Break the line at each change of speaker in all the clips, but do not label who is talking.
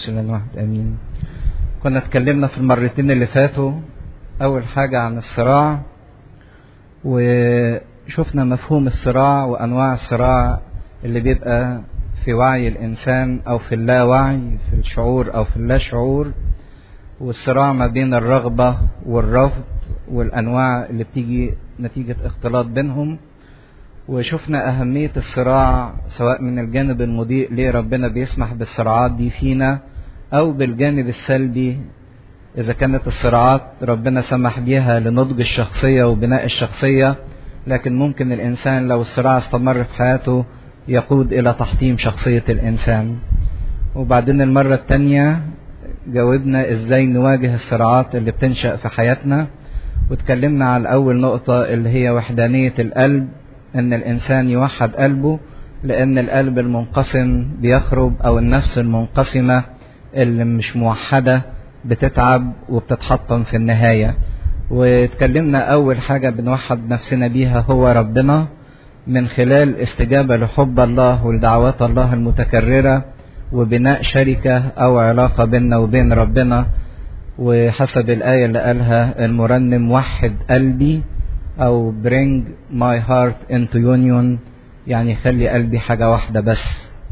الواحد امين. كنا اتكلمنا في المرتين اللي فاتوا اول حاجة عن الصراع، وشفنا مفهوم الصراع وانواع الصراع اللي بيبقى في وعي الانسان او في اللاوعي، في الشعور او في اللا شعور، والصراع ما بين الرغبة والرفض والانواع اللي بتيجي نتيجة اختلاط بينهم. وشفنا أهمية الصراع سواء من الجانب المضيء ليه ربنا بيسمح بالصراعات دي فينا، أو بالجانب السلبي إذا كانت الصراعات ربنا سمح بيها لنضج الشخصية وبناء الشخصية، لكن ممكن الإنسان لو الصراع استمر في حياته يقود إلى تحطيم شخصية الإنسان. وبعدين المرة التانية جاوبنا إزاي نواجه الصراعات اللي بتنشأ في حياتنا، واتكلمنا على أول نقطة اللي هي وحدانية القلب، ان الانسان يوحد قلبه، لان القلب المنقسم بيخرب، او النفس المنقسمة اللي مش موحدة بتتعب وبتتحطم في النهاية. واتكلمنا اول حاجة بنوحد نفسنا بيها هو ربنا، من خلال استجابة لحب الله ولدعوات الله المتكررة، وبناء شركة او علاقة بيننا وبين ربنا. وحسب الآية اللي قالها المرنم: وحد قلبي، أو bring my heart into union، يعني خلي قلبي حاجة واحدة بس.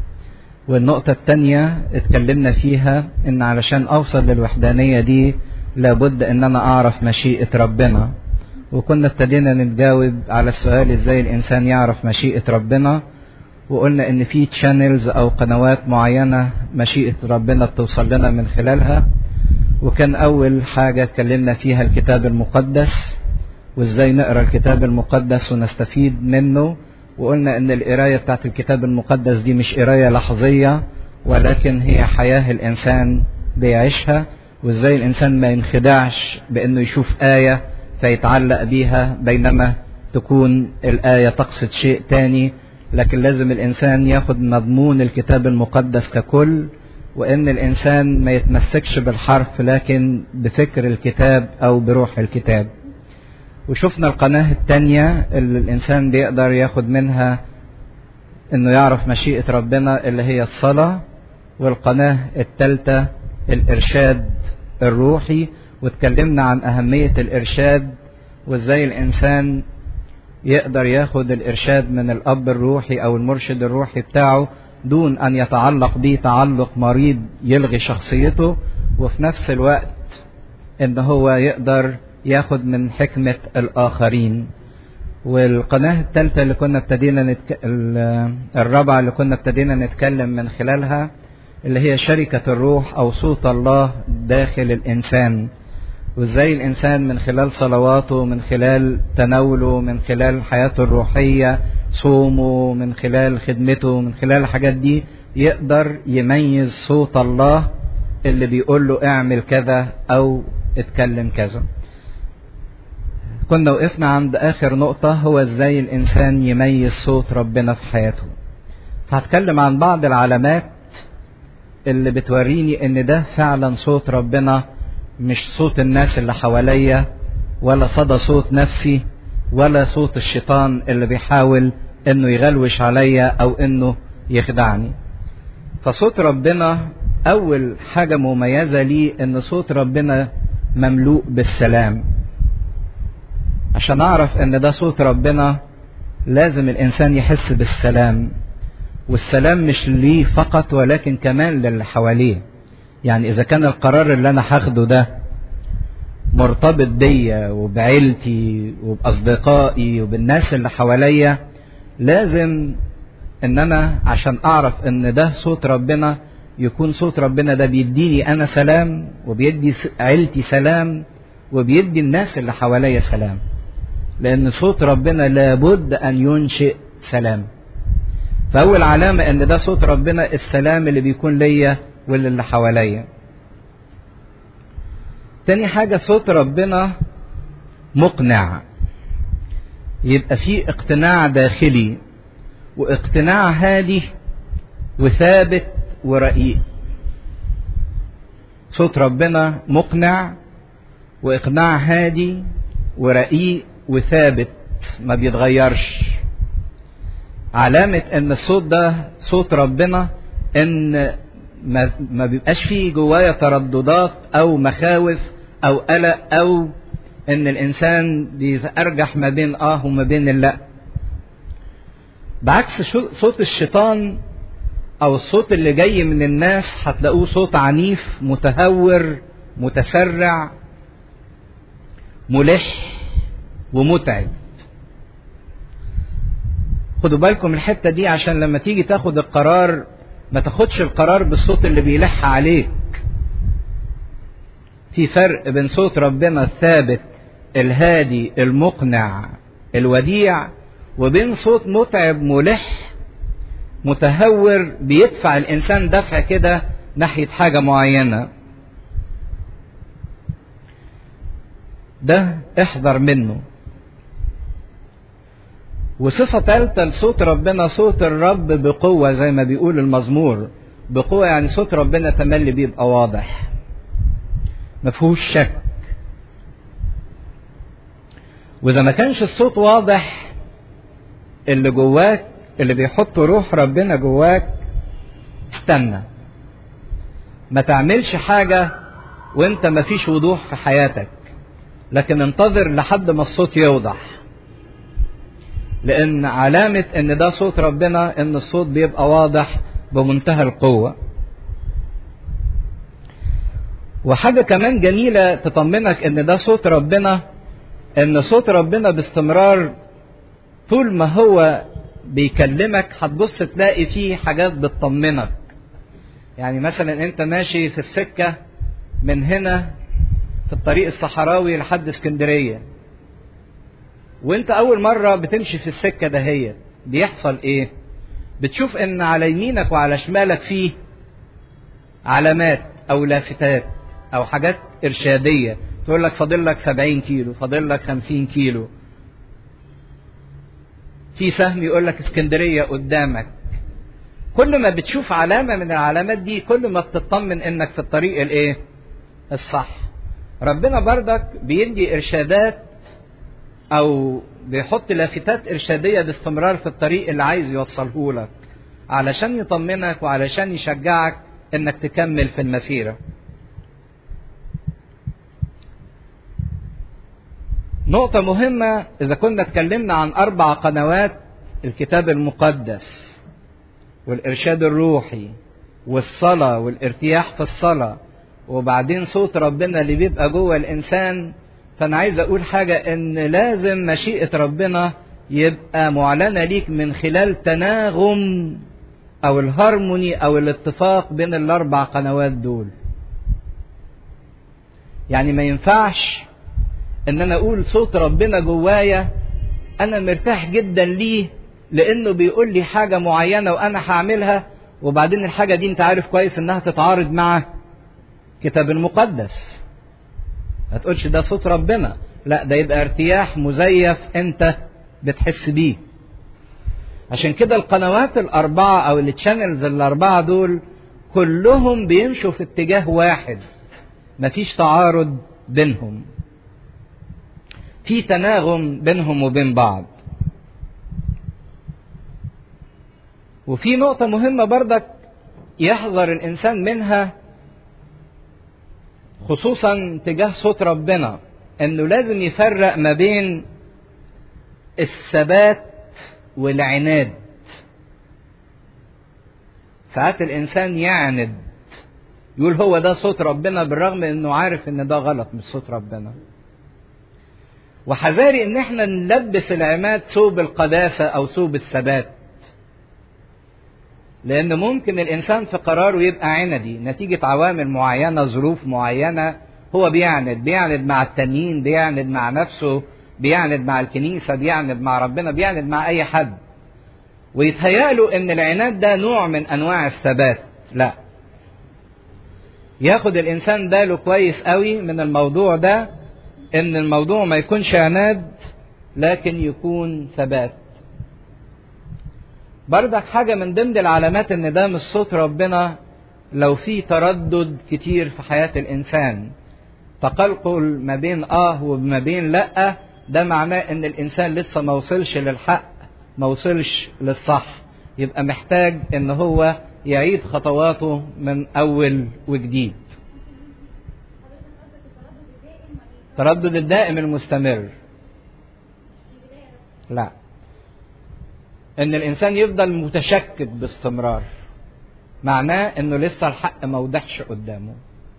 والنقطة التانية اتكلمنا فيها إن علشان أوصل للوحدانية دي لابد إن أنا أعرف مشيئة ربنا، وكنا ابتدينا نتجاوب على السؤال إزاي الإنسان يعرف مشيئة ربنا، وقلنا إن في channels أو قنوات معينة مشيئة ربنا بتوصل لنا من خلالها. وكان أول حاجة اتكلمنا فيها الكتاب المقدس، وازاي نقرأ الكتاب المقدس ونستفيد منه. وقلنا ان القراية بتاعت الكتاب المقدس دي مش قراية لحظية، ولكن هي حياة الانسان بيعيشها، وازاي الانسان ما ينخدعش بانه يشوف آية فيتعلق بيها بينما تكون الآية تقصد شيء تاني. لكن لازم الانسان ياخد مضمون الكتاب المقدس ككل، وان الانسان ما يتمسكش بالحرف لكن بفكر الكتاب او بروح الكتاب. وشفنا القناة التانية اللي الإنسان بيقدر ياخد منها إنه يعرف مشيئة ربنا اللي هي الصلاة، والقناة التالتة الإرشاد الروحي. واتكلمنا عن أهمية الإرشاد، وإزاي الإنسان يقدر ياخد الإرشاد من الأب الروحي أو المرشد الروحي بتاعه دون أن يتعلق به تعلق مريض يلغي شخصيته، وفي نفس الوقت إن هو يقدر ياخد من حكمة الآخرين. والقناة الثالثة اللي كنا ابتدينا الرابعة اللي كنا ابتدينا نتكلم من خلالها اللي هي شركة الروح أو صوت الله داخل الإنسان، وإزاي الإنسان من خلال صلواته، من خلال تناوله، من خلال حياته الروحية، صومه، من خلال خدمته، من خلال الحاجات دي يقدر يميز صوت الله اللي بيقول له اعمل كذا أو اتكلم كذا. كنا وقفنا عند آخر نقطة، هو ازاي الإنسان يميز صوت ربنا في حياته. هتكلم عن بعض العلامات اللي بتوريني ان ده فعلا صوت ربنا، مش صوت الناس اللي حواليا، ولا صدى صوت نفسي، ولا صوت الشيطان اللي بيحاول انه يغلوش عليا او انه يخدعني. فصوت ربنا اول حاجة مميزة ليه ان صوت ربنا مملوء بالسلام. عشان اعرف ان ده صوت ربنا لازم الانسان يحس بالسلام، والسلام مش ليه فقط ولكن كمان للي حواليه. يعني اذا كان القرار اللي انا هاخده ده مرتبط بيا وبعيلتي وباصدقائي وبالناس اللي حواليا، لازم ان انا عشان اعرف ان ده صوت ربنا يكون صوت ربنا ده بيديني انا سلام، وبيدي عيلتي سلام، وبيدي الناس اللي حواليا سلام. لأن صوت ربنا لابد أن ينشئ سلام. فأول علامة أن ده صوت ربنا السلام اللي بيكون ليا واللي حواليا. تاني حاجة صوت ربنا مقنع، يبقى فيه اقتناع داخلي، واقتناع هادي وثابت ورقيق. صوت ربنا مقنع واقناع هادي ورقيق وثابت ما بيتغيرش. علامة ان الصوت ده صوت ربنا ان ما بيبقاش فيه جوايا ترددات او مخاوف او قلق او ان الانسان بيتأرجح ما بين وما بين اللا. بعكس صوت الشيطان او الصوت اللي جاي من الناس هتلاقوه صوت عنيف متهور متسرع ملح ومتعب. خدوا بالكم الحتة دي عشان لما تيجي تاخد القرار ما تاخدش القرار بالصوت اللي بيلح عليك. في فرق بين صوت ربنا الثابت الهادي المقنع الوديع وبين صوت متعب ملح متهور بيدفع الإنسان دفع كده ناحية حاجة معينة. ده احذر منه. وصفة ثالثة لصوت ربنا صوت الرب بقوة زي ما بيقول المزمور. بقوة يعني صوت ربنا تملي بيبقى واضح مفهوش شك. وإذا ما كانش الصوت واضح اللي جواك اللي بيحط روح ربنا جواك استنى. ما تعملش حاجة وانت ما فيش وضوح في حياتك لكن انتظر لحد ما الصوت يوضح. لأن علامة ان ده صوت ربنا ان الصوت بيبقى واضح بمنتهى القوة. وحاجة كمان جميلة تطمنك ان ده صوت ربنا ان صوت ربنا باستمرار طول ما هو بيكلمك هتبص تلاقي فيه حاجات بتطمنك. يعني مثلا انت ماشي في السكة من هنا في الطريق الصحراوي لحد اسكندرية وانت اول مرة بتمشي في السكة دهيت بيحصل ايه؟ بتشوف ان على يمينك وعلى شمالك فيه علامات او لافتات او حاجات ارشادية تقول لك فاضل لك 70 كيلو فاضل لك 50 كيلو. في سهم يقول لك اسكندرية قدامك. كل ما بتشوف علامة من العلامات دي كل ما بتطمن انك في الطريق الايه؟ الصح. ربنا بردك بيدي ارشادات او بيحط لافتات ارشادية باستمرار في الطريق اللي عايز يوصله لك علشان يطمنك وعلشان يشجعك انك تكمل في المسيرة. نقطة مهمة إذا كنا اتكلمنا عن 4 قنوات الكتاب المقدس والإرشاد الروحي والصلاة والارتياح في الصلاة وبعدين صوت ربنا اللي بيبقى جوه الإنسان. فأنا عايز أقول حاجة إن لازم مشيئة ربنا يبقى معلنة ليك من خلال تناغم أو الهارموني أو الاتفاق بين ال4 قنوات دول. يعني ما ينفعش ان انا اقول صوت ربنا جوايا انا مرتاح جدا ليه لانه بيقول لي حاجة معينة وانا هعملها وبعدين الحاجة دي انت عارف كويس انها تتعارض مع كتاب المقدس. ما تقولش ده صوت ربنا، لا ده يبقى ارتياح مزيف انت بتحس بيه. عشان كده القنوات ال4 او التشانلز ال4 دول كلهم بيمشوا في اتجاه واحد مفيش تعارض بينهم، في تناغم بينهم وبين بعض. وفي نقطة مهمة بردك يحذر الإنسان منها خصوصا تجاه صوت ربنا، إنه لازم يفرق ما بين الثبات والعناد. ساعات الإنسان يعند يقول هو ده صوت ربنا بالرغم إنه عارف إن ده غلط مش صوت ربنا. وحذاري ان احنا نلبس العماد ثوب القداسة او ثوب الثبات، لان ممكن الانسان في قراره يبقى عندي نتيجة عوامل معينة ظروف معينة. هو بيعند مع التانيين، بيعند مع نفسه، بيعند مع الكنيسة، بيعند مع ربنا، بيعند مع اي حد، ويتهيأله ان العناد ده نوع من انواع الثبات. لا، ياخد الانسان باله كويس قوي من الموضوع ده، ان الموضوع ما يكونش عناد لكن يكون ثبات. بردك حاجة من ضمن العلامات ان ده مش صوت ربنا لو في تردد كتير في حياة الانسان، تقلقل ما بين وما بين لا، ده معناه ان الانسان لسه ما وصلش للحق، ما وصلش للصح، يبقى محتاج ان هو يعيد خطواته من أول وجديد. التردد الدائم المستمر، لا، ان الانسان يفضل متشكك باستمرار، معناه انه لسه الحق ما وضحش قدامه.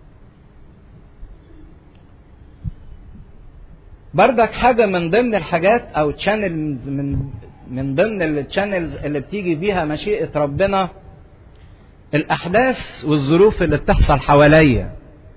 بردك حاجة من ضمن الحاجات او تشانل من ضمن التشانلز اللي بتيجي بيها مشيئة ربنا، الاحداث والظروف اللي بتحصل حواليا.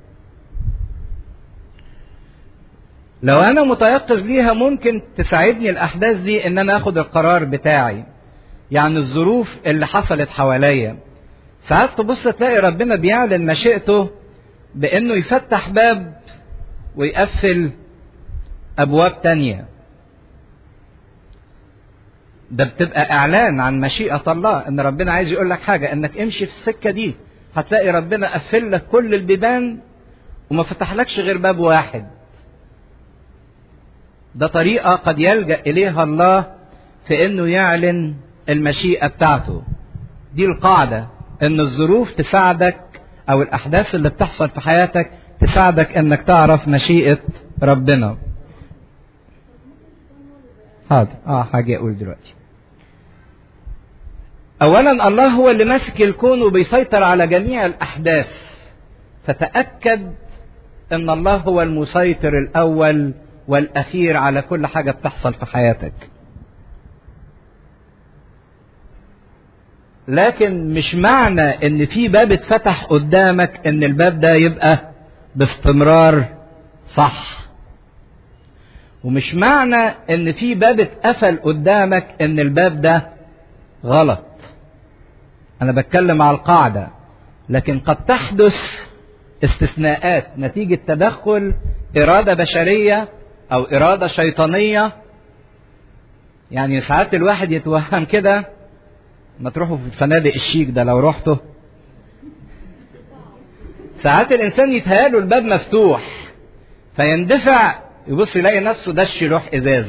لو انا متيقظ ليها ممكن تساعدني الاحداث دي ان انا اخد القرار بتاعي. يعني الظروف اللي حصلت حواليا ساعات تبص تلاقي ربنا بيعلن مشيئته بانه يفتح باب ويقفل ابواب تانية. ده بتبقى اعلان عن مشيئة الله، ان ربنا عايز يقول لك حاجة، انك امشي في السكة دي هتلاقي ربنا قفل لك كل البيبان وما فتحلكش غير باب واحد. ده طريقة قد يلجأ إليها الله في إنه يعلن المشيئة بتاعته. دي القاعدة، إن الظروف تساعدك أو الأحداث اللي بتحصل في حياتك تساعدك إنك تعرف مشيئة ربنا. حاضر، حاجة أقول دلوقتي. أولا الله هو اللي ماسك الكون وبيسيطر على جميع الأحداث، فتأكد إن الله هو المسيطر الأول والأخير على كل حاجة بتحصل في حياتك. لكن مش معنى ان في باب اتفتح قدامك ان الباب ده يبقى باستمرار صح، ومش معنى ان في باب اتقفل قدامك ان الباب ده غلط. انا بتكلم على القاعدة، لكن قد تحدث استثناءات نتيجة تدخل إرادة بشرية أو إرادة شيطانية. يعني ساعات الواحد يتوهم كده، ما تروحوا في الفنادق الشيك ده لو رحته، ساعات الإنسان يتهيأله الباب مفتوح فيندفع يبص يلاقي نفسه دش لوح إزاز.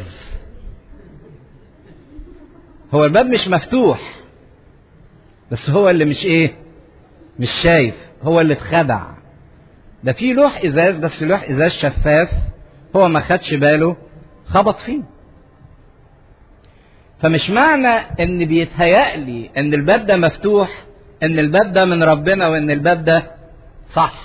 هو الباب مش مفتوح، بس هو اللي مش شايف، هو اللي اتخدع. ده في لوح إزاز، بس لوح إزاز شفاف، هو ما خدش باله خبط فيه. فمش معنى ان بيتهيألي ان الباب ده مفتوح ان الباب ده من ربنا وان الباب ده صح.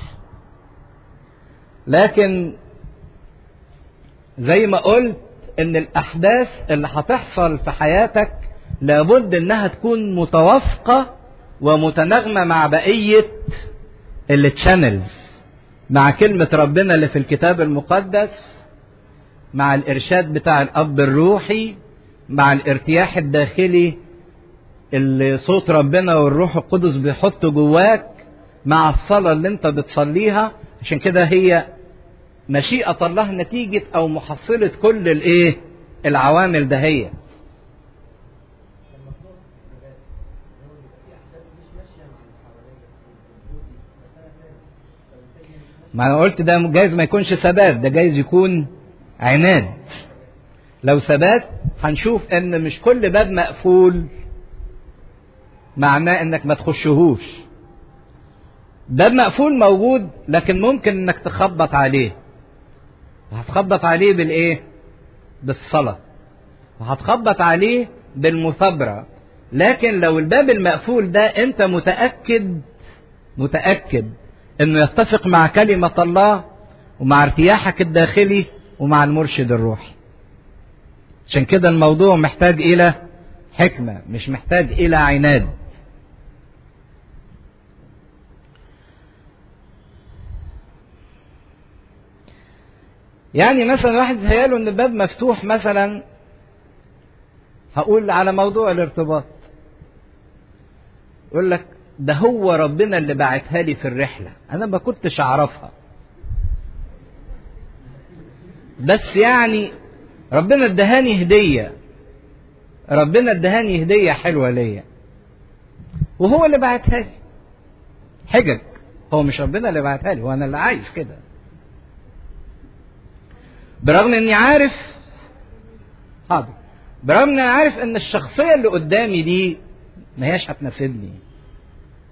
لكن زي ما قلت ان الاحداث اللي هتحصل في حياتك لابد انها تكون متوافقة ومتناغمة مع بقية التشانلز، مع كلمة ربنا اللي في الكتاب المقدس، مع الإرشاد بتاع الأب الروحي، مع الارتياح الداخلي اللي صوت ربنا والروح القدس بيحطه جواك، مع الصلاة اللي انت بتصليها. عشان كده هي مشيئة الله نتيجة أو محصلة كل العوامل دهية. ما أنا قلت ده جايز ما يكونش ثبات، ده جايز يكون عناد. لو ثبات هنشوف ان مش كل باب مقفول معناه انك ما تخشهوش. باب مقفول موجود، لكن ممكن انك تخبط عليه، وهتخبط عليه بالصلاة، وهتخبط عليه بالمثابرة. لكن لو الباب المقفول ده انت متأكد انه يتفق مع كلمة الله ومع ارتياحك الداخلي ومع المرشد الروحي. عشان كده الموضوع محتاج الى حكمة، مش محتاج الى عناد. يعني مثلا واحد يتهيأله ان الباب مفتوح، مثلا هقول على موضوع الارتباط، يقول لك ده هو ربنا اللي بعتها لي في الرحلة، انا ما كنتش اعرفها، بس يعني ربنا ادهاني هدية، ربنا ادهاني هدية حلوة ليا وهو اللي بعتها لي. حجج، هو مش ربنا اللي بعتها لي، وانا اللي عايز كده، برغم اني عارف برغم اني عارف ان الشخصية اللي قدامي دي ما هياش هتناسبني،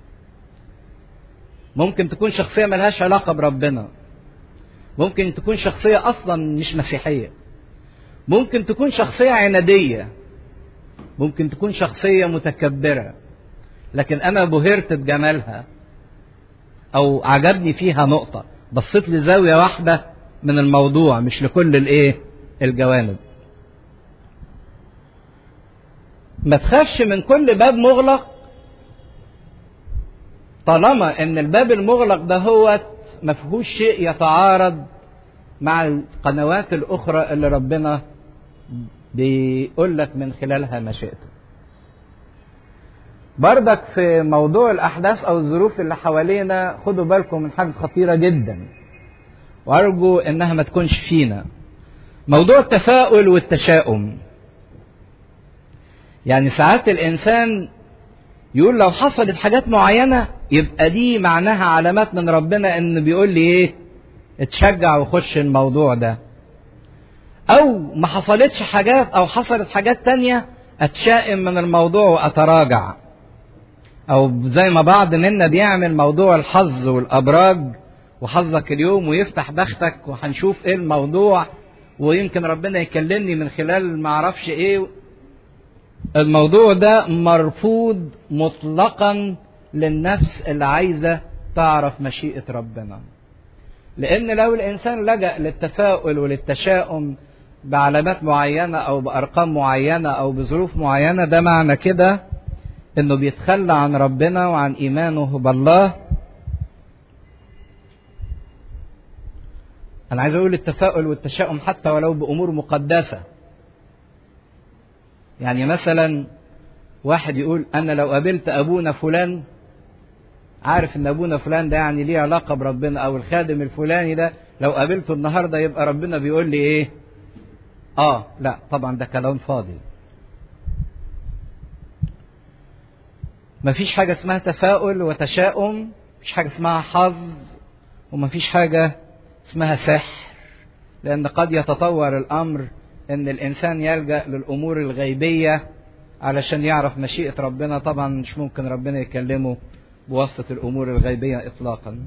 ممكن تكون شخصية ملهاش علاقة بربنا، ممكن تكون شخصية أصلا مش مسيحية، ممكن تكون شخصية عنادية، ممكن تكون شخصية متكبرة، لكن أنا بهرت بجمالها أو عجبني فيها نقطة، بصيت لزاوية واحدة من الموضوع مش لكل الجوانب. ما تخافش من كل باب مغلق طالما ان الباب المغلق ده هو ما فيهوش شيء يتعارض مع القنوات الاخرى اللي ربنا بيقول لك من خلالها مشيئته. بردك في موضوع الاحداث او الظروف اللي حوالينا خدوا بالكم من حاجة خطيرة جدا وارجو انها ما تكونش فينا، موضوع التفاؤل والتشاؤم. يعني ساعات الانسان يقول لو حصلت حاجات معينة يبقى دي معناها علامات من ربنا ان بيقول لي ايه، اتشجع وخش الموضوع ده. او ما حصلتش حاجات او حصلت حاجات تانية اتشائم من الموضوع واتراجع. او زي ما بعض منا بيعمل موضوع الحظ والابراج وحظك اليوم ويفتح بختك وهنشوف ايه الموضوع ويمكن ربنا يكلمني من خلال ما اعرفش ايه. الموضوع ده مرفوض مطلقا للنفس اللي عايزة تعرف مشيئة ربنا. لأن لو الإنسان لجأ للتفاؤل وللتشاؤم بعلامات معينة أو بأرقام معينة أو بظروف معينة، ده معنى كده إنه بيتخلى عن ربنا وعن إيمانه بالله. أنا عايز أقول التفاؤل والتشاؤم حتى ولو بأمور مقدسة. يعني مثلا واحد يقول أنا لو قابلت أبونا فلان، عارف إن أبونا فلان ده يعني ليه علاقة بربنا، أو الخادم الفلاني ده لو قابلته النهاردة يبقى ربنا بيقول لي إيه؟ لا طبعا ده كلام فاضي. مفيش حاجة اسمها تفاؤل وتشاؤم، مفيش حاجة اسمها حظ، ومفيش حاجة اسمها سحر. لأن قد يتطور الأمر ان الانسان يلجأ للامور الغيبية علشان يعرف مشيئة ربنا. طبعا مش ممكن ربنا يكلمه بواسطة الامور الغيبية اطلاقا.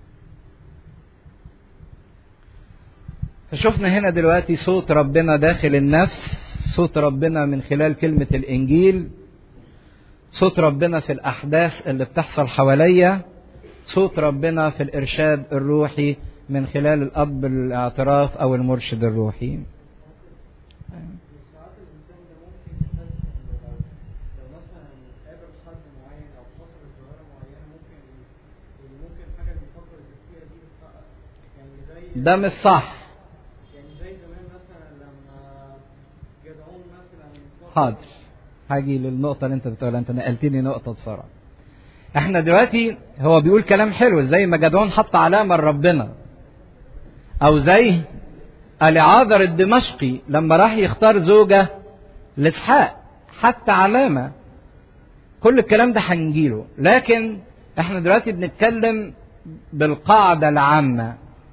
فشوفنا هنا دلوقتي صوت ربنا داخل النفس، صوت ربنا من خلال كلمة الانجيل، صوت ربنا في الاحداث اللي بتحصل حواليا، صوت ربنا في الارشاد الروحي من خلال الاب الاعتراف او المرشد الروحي.
ساعات الانسان ده ممكن يحس انه لو مثلا قابل حد معين او حصلت ظاهره معينه ممكن حاجه بيفكر فيها دي تتحقق. يعني زي
ده مش صح.
يعني زي زمان مثلا لما جدعون مثلا.
حاضر، هاجي للنقطه اللي انت بتقولها، انت نقلتني نقطه بسرعه. احنا دلوقتي هو بيقول كلام حلو، زي ما جدعون حط علامه لربنا، او زي اليعاذر الدمشقي لما راح يختار زوجة لإسحاق حتى علامة. كل الكلام ده هنجيله، لكن احنا دلوقتي بنتكلم بالقاعدة العامة.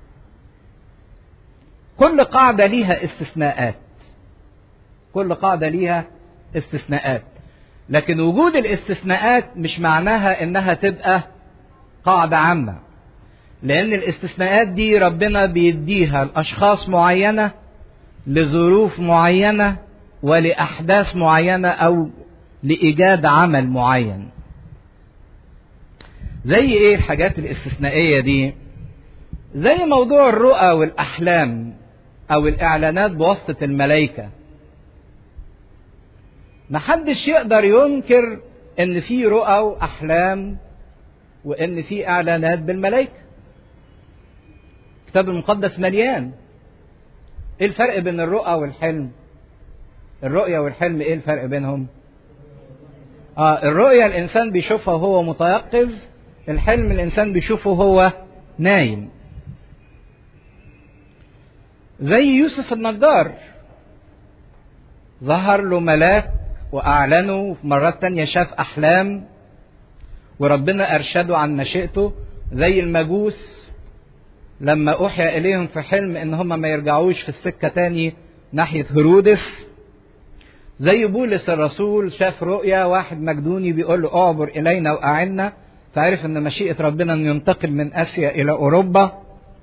كل قاعدة ليها استثناءات، كل قاعدة ليها استثناءات، لكن وجود الاستثناءات مش معناها انها تبقى قاعدة عامة. لأن الاستثناءات دي ربنا بيديها لأشخاص معينة لظروف معينة ولأحداث معينة أو لإيجاد عمل معين. زي إيه الحاجات الاستثنائية دي؟ زي موضوع الرؤى والأحلام أو الإعلانات بواسطة الملائكة. محدش يقدر ينكر إن في رؤى وأحلام وإن في إعلانات بالملائكة. الكتاب المقدس مليان. ايه الفرق بين الرؤى والحلم؟ الرؤية والحلم ايه الفرق بينهم؟ الرؤية الانسان بيشوفها وهو متيقظ، الحلم الانسان بيشوفه وهو نايم. زي يوسف النجار، ظهر له ملاك واعلنه، وفي مرات تانية شاف احلام وربنا ارشده عن مشيئته. زي المجوس لما أوحي إليهم في حلم إن هم ما يرجعوش في السكة تاني ناحية هرودس. زي بولس الرسول شاف رؤيا واحد مجدوني بيقول له أعبر إلينا وأعنا، فعرف ان مشيئة ربنا انه ينتقل من اسيا الى اوروبا.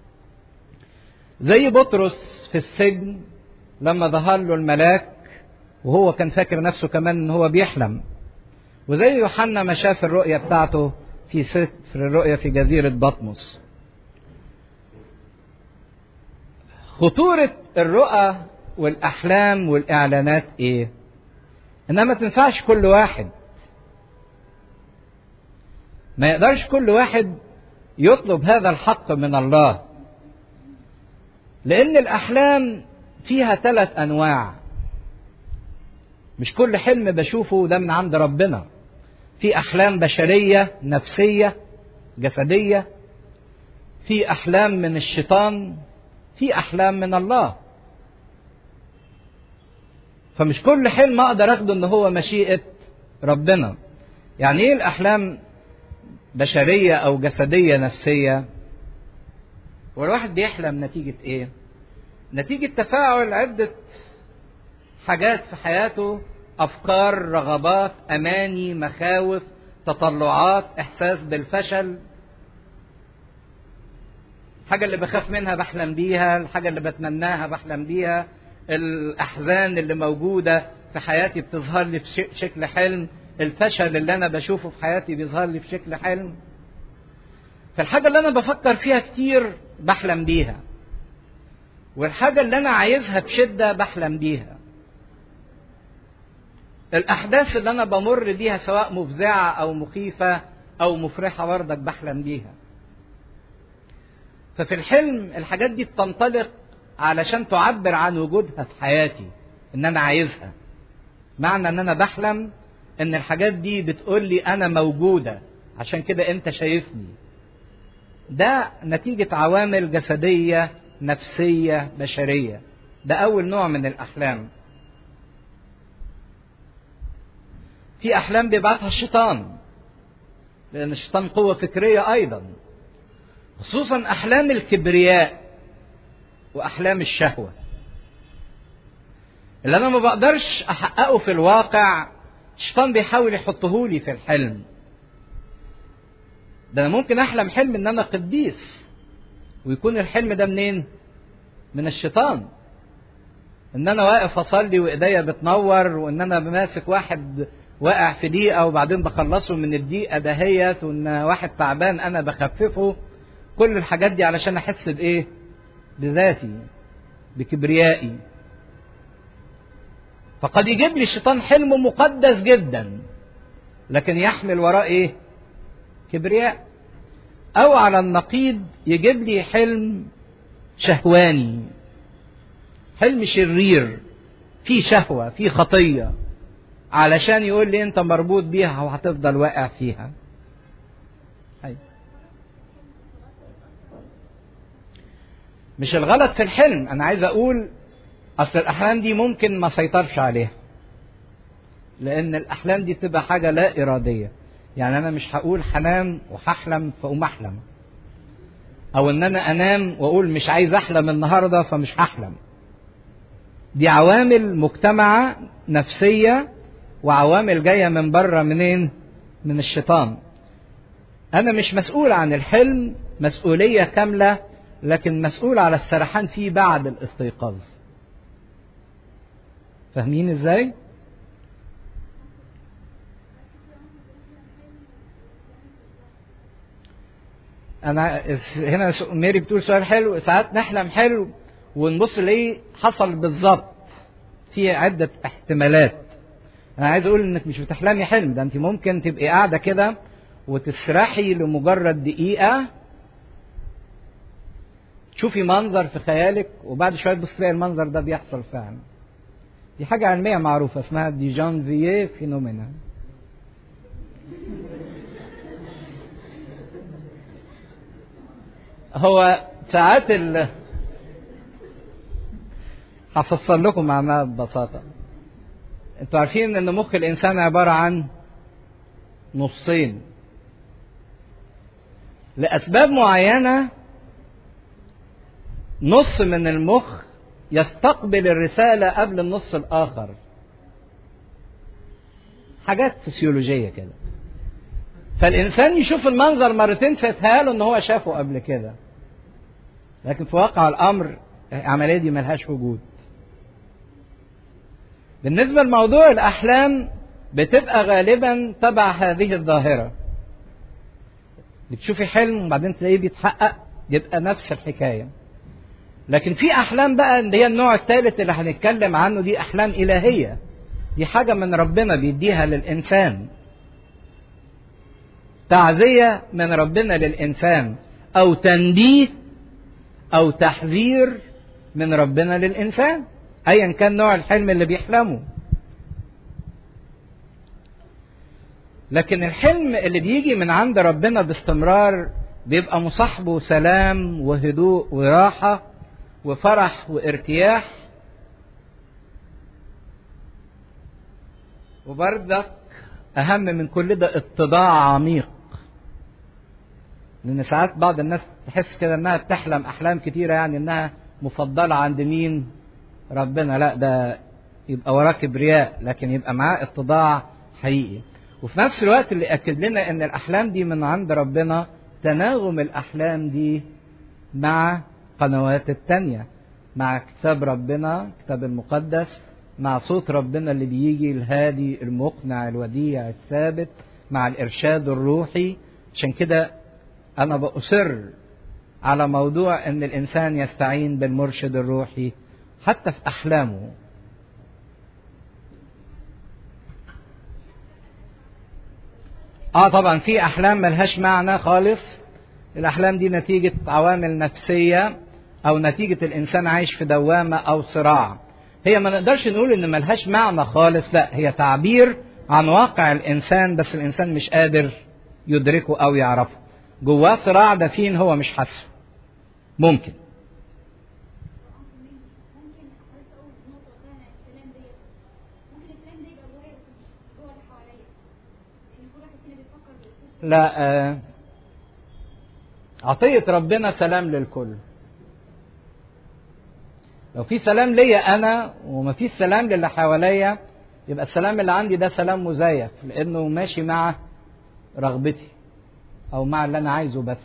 زي بطرس في السجن لما ظهر له الملاك وهو كان فاكر نفسه كمان ان هو بيحلم. وزي يوحنا ما شاف الرؤية بتاعته في سفر الرؤيا في جزيرة بطمس. خطورة الرؤى والأحلام والإعلانات إيه؟ إنها ما تنفعش كل واحد. ما يقدرش كل واحد يطلب هذا الحق من الله. لأن الأحلام فيها 3 أنواع. مش كل حلم بشوفه ده من عند ربنا. في أحلام بشرية نفسية جسدية، في أحلام من الشيطان، في أحلام من الله. فمش كل حلم أقدر أخده إن هو مشيئة ربنا. يعني إيه الأحلام بشرية أو جسدية نفسية؟ والواحد بيحلم نتيجة إيه؟ نتيجة تفاعل عدة حاجات في حياته، أفكار، رغبات، أماني، مخاوف، تطلعات، إحساس بالفشل. الحاجة اللي بخاف منها بحلم بيها، الحاجة اللي بتمناها بحلم بيها، الأحزان اللي موجودة في حياتي بتظهر لي في شكل حلم، الفشل اللي أنا بشوفه في حياتي بيظهر لي في شكل حلم. فالحاجة اللي أنا بفكر فيها كتير بحلم بيها، والحاجة اللي أنا عايزها بشدة بحلم بيها. الأحداث اللي أنا بمر بيها سواء مفزعة أو مخيفة أو مفرحة برضك بحلم بيها. ففي الحلم الحاجات دي بتنطلق علشان تعبر عن وجودها في حياتي، إن أنا عايزها. معنى إن أنا بحلم إن الحاجات دي بتقول لي أنا موجودة، عشان كده أنت شايفني. ده نتيجة عوامل جسدية نفسية بشرية. ده أول نوع من الأحلام. في أحلام بيبعتها الشيطان، لأن الشيطان قوة فكرية أيضا، خصوصا أحلام الكبرياء وأحلام الشهوة اللي أنا ما بقدرش أحققه في الواقع. الشيطان بيحاول يحطهولي في الحلم. ده أنا ممكن أحلم حلم إن أنا قديس، ويكون الحلم ده منين؟ من الشيطان. إن أنا واقف أصلي وإيديا بتنور، وإن أنا ماسك واحد واقع في ضيقة وبعدين بخلصه من الضيقة دهيت، وإن واحد تعبان أنا بخففه. كل الحاجات دي علشان أحس بإيه؟ بذاتي، بكبريائي. فقد يجيب لي الشيطان حلم مقدس جدا، لكن يحمل وراه إيه؟ كبرياء. أو على النقيض يجيب لي حلم شهواني، حلم شرير فيه شهوة، فيه خطية، علشان يقول لي أنت مربوط بيها وهتفضل واقع فيها. مش الغلط في الحلم، أنا عايز أقول أصل الأحلام دي ممكن ما سيطرش عليها، لأن الأحلام دي بتبقى حاجة لا إرادية. يعني أنا مش هقول هنام وهحلم فأقوم أحلم، أو إن أنا أنام وأقول مش عايز أحلم النهاردة فمش هحلم. دي عوامل مجتمعة نفسية، وعوامل جاية من بره. منين؟ من الشيطان. أنا مش مسؤول عن الحلم مسؤولية كاملة، لكن مسؤول على السرحان فيه بعد الاستيقاظ. فاهمين ازاي؟ انا هنا ميري بتقول سؤال حلو. ساعات نحلم حلو ونبص ليه حصل بالظبط، في عدة احتمالات. انا عايز اقول انك مش بتحلمي حلم، ده انت ممكن تبقي قاعدة كده وتسرحي لمجرد دقيقة، تشوفي منظر في خيالك، وبعد شوية تبص تلاقي المنظر ده بيحصل فعلا. دي حاجة علمية معروفة اسمها دي جانفييه فينومينا. هو ساعات هفصل لكم معناها ببساطة. انتوا عارفين ان مخ الانسان عبارة عن نصين. لأسباب معينة نص من المخ يستقبل الرسالة قبل النص الآخر، حاجات فسيولوجية كده. فالإنسان يشوف المنظر مرتين فيتهيأ له إن هو شافه قبل كده، لكن في واقع الأمر العملية دي ملهاش وجود. بالنسبة لموضوع الأحلام بتبقى غالبا تبع هذه الظاهرة، بتشوفي حلم وبعدين تلاقيه بيتحقق، يبقى نفس الحكاية. لكن في أحلام بقى اللي هي النوع الثالث اللي هنتكلم عنه، دي أحلام إلهية، دي حاجة من ربنا بيديها للإنسان، تعزية من ربنا للإنسان، أو تنبيه أو تحذير من ربنا للإنسان، أيا كان نوع الحلم اللي بيحلمه. لكن الحلم اللي بيجي من عند ربنا باستمرار بيبقى مصاحبه سلام وهدوء وراحة وفرح وارتياح، وبرضك أهم من كل ده اتضاع عميق. لأن ساعات بعض الناس تحس كده إنها بتحلم أحلام كتيرة، يعني إنها مفضلة عند مين؟ ربنا. لا، ده يبقى وراه كبرياء، لكن يبقى معاه اتضاع حقيقي. وفي نفس الوقت اللي أكد لنا إن الأحلام دي من عند ربنا، تناغم الأحلام دي مع قنوات التانية، مع كتاب ربنا، كتاب المقدس، مع صوت ربنا اللي بيجي الهادي المقنع الوديع الثابت، مع الإرشاد الروحي. عشان كده أنا بأصر على موضوع إن الإنسان يستعين بالمرشد الروحي حتى في أحلامه. طبعا في أحلام ملهاش معنى خالص، الأحلام دي نتيجة عوامل نفسية أو نتيجة الإنسان عايش في دوامة أو صراع. هي ما نقدرش نقول إن ملهاش معنى خالص، لا، هي تعبير عن واقع الإنسان، بس الإنسان مش قادر يدركه أو يعرفه. جواه صراع دفين هو مش حاسه. ممكن لا، عطية ربنا سلام للكل. لو في سلام ليا أنا وما في سلام للي حواليا، يبقى السلام اللي عندي ده سلام مزيف، لأنه ماشي مع رغبتي أو مع اللي أنا عايزه. بس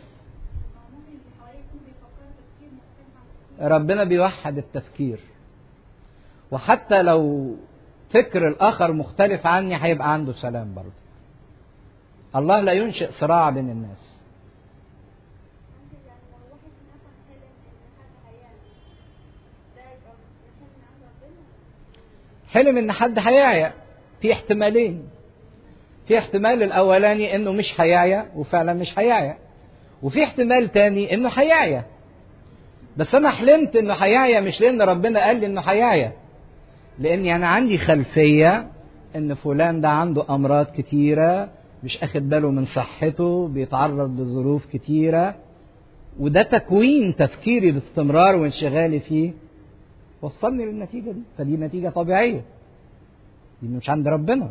ربنا بيوحد التفكير، وحتى لو فكر الآخر مختلف عني هيبقى عنده سلام برضه. الله لا ينشئ صراع بين الناس. حلم ان حد هيعيا، في احتمالين. في احتمال الاولاني انه مش هيعيا وفعلا مش هيعيا، وفي احتمال تاني انه هيعيا، بس انا حلمت انه هيعيا مش لان ربنا قال لي انه هيعيا، لاني انا عندي خلفية ان فلان ده عنده امراض كتيرة، مش اخد باله من صحته، بيتعرض لظروف كتيرة، وده تكوين تفكيري باستمرار وانشغالي فيه وصلني للنتيجة دي. فدي نتيجة طبيعية، دي مش عند ربنا.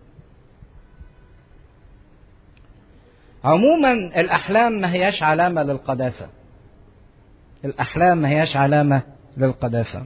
عموما الأحلام ما هياش علامة للقداسة، الأحلام ما هياش علامة للقداسة.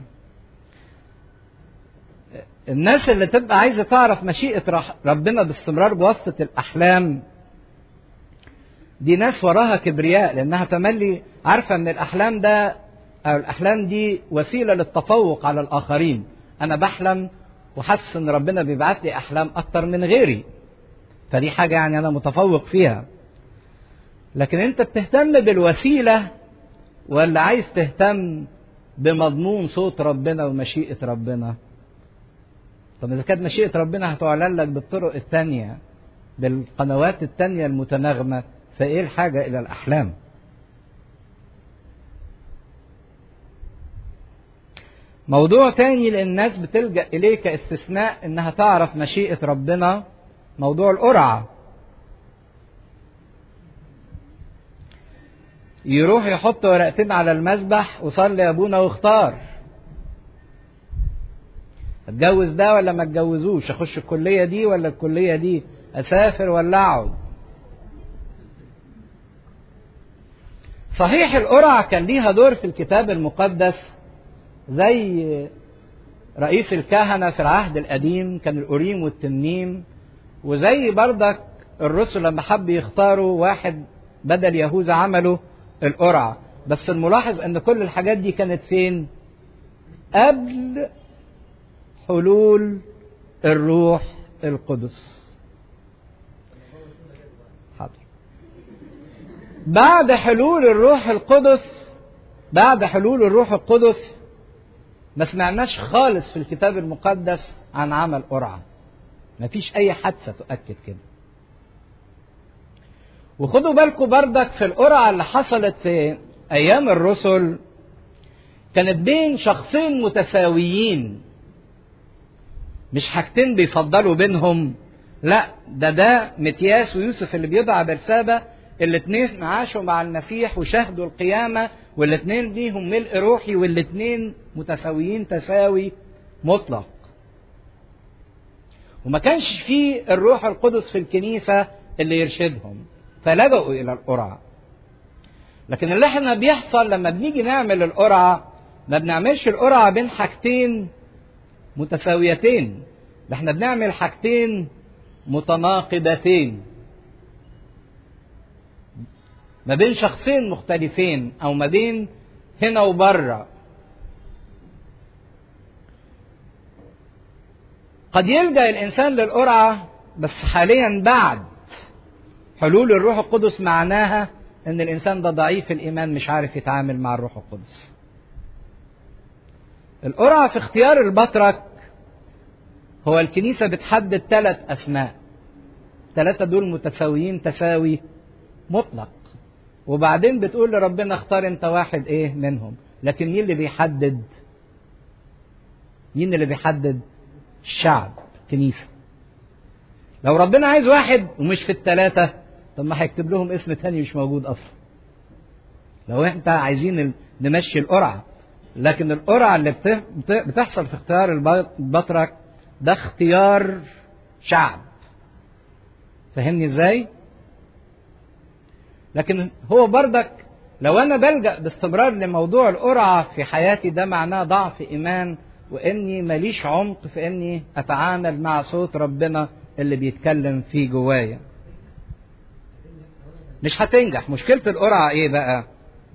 الناس اللي تبقى عايزة تعرف مشيئة ربنا باستمرار بواسطة الأحلام، دي ناس وراها كبرياء، لأنها تملي عارفة أن الأحلام ده أو الأحلام دي وسيلة للتفوق على الآخرين. أنا بحلم وحاسس أن ربنا بيبعت لي أحلام أكتر من غيري، فدي حاجة يعني أنا متفوق فيها. لكن أنت بتهتم بالوسيلة ولا عايز تهتم بمضمون صوت ربنا ومشيئة ربنا؟ طب إذا كانت مشيئة ربنا هتعلن لك بالطرق التانية، بالقنوات التانية المتناغمة، فإيه الحاجة إلى الأحلام؟ موضوع تاني للناس بتلجأ إليه كاستثناء إنها تعرف مشيئة ربنا، موضوع القرعة. يروح يحط ورقتين على المذبح وصلي يا أبونا واختار، اتجوز ده ولا ما اتجوزوش، اخش الكلية دي ولا الكلية دي، اسافر ولا اقعد. صحيح القرعة كان ليها دور في الكتاب المقدس، زي رئيس الكهنة في العهد القديم كان الأوريم والتميم، وزي بردك الرسل لما حبوا يختاروا واحد بدل يهوذا عملوا القرعة. بس الملاحظ ان كل الحاجات دي كانت فين؟ قبل حلول الروح القدس. حاضر. بعد حلول الروح القدس ما سمعناش خالص في الكتاب المقدس عن عمل قرعة. ما فيش اي حادثة تؤكد كده. وخدوا بالكم بردك في القرعة اللي حصلت في ايام الرسل كانت بين شخصين متساويين، مش حاجتين بيفضلوا بينهم، لا ده متياس ويوسف اللي بيدعى برسابة، الاتنين عاشوا مع المسيح وشاهدوا القيامة، والاتنين ليهم ملء روحي، والاتنين متساويين تساوي مطلق. وما كانش فيه الروح القدس في الكنيسة اللي يرشدهم، فلجأوا إلى القرعة. لكن اللي احنا بيحصل لما بنيجي نعمل القرعة، ما بنعملش القرعة بين حاجتين متساويتين، ده احنا بنعمل حاجتين متناقضتين، ما بين شخصين مختلفين او ما بين هنا وبره. قد يلجأ الانسان للقرعة بس حاليا بعد حلول الروح القدس، معناها ان الانسان ده ضعيف الايمان مش عارف يتعامل مع الروح القدس. القرعة في اختيار البطرك هو الكنيسة بتحدد 3 أسماء، 3 دول متساويين تساوي مطلق، وبعدين بتقول لربنا اختار انت واحد ايه منهم. لكن مين اللي بيحدد؟ الشعب، الكنيسة. لو ربنا عايز واحد ومش في ال3، طب ما هيكتب لهم اسم تاني مش موجود اصلا. لو انت عايزين نمشي القرعة، لكن القرعة اللي بتحصل في اختيار البطرك ده اختيار شعب. فهمني ازاي؟ لكن هو بردك لو انا بلجأ باستمرار لموضوع القرعة في حياتي، ده معناه ضعف ايمان، واني ماليش عمق في اني اتعامل مع صوت ربنا اللي بيتكلم فيه جوايا. مش هتنجح. مشكلة القرعة ايه بقى؟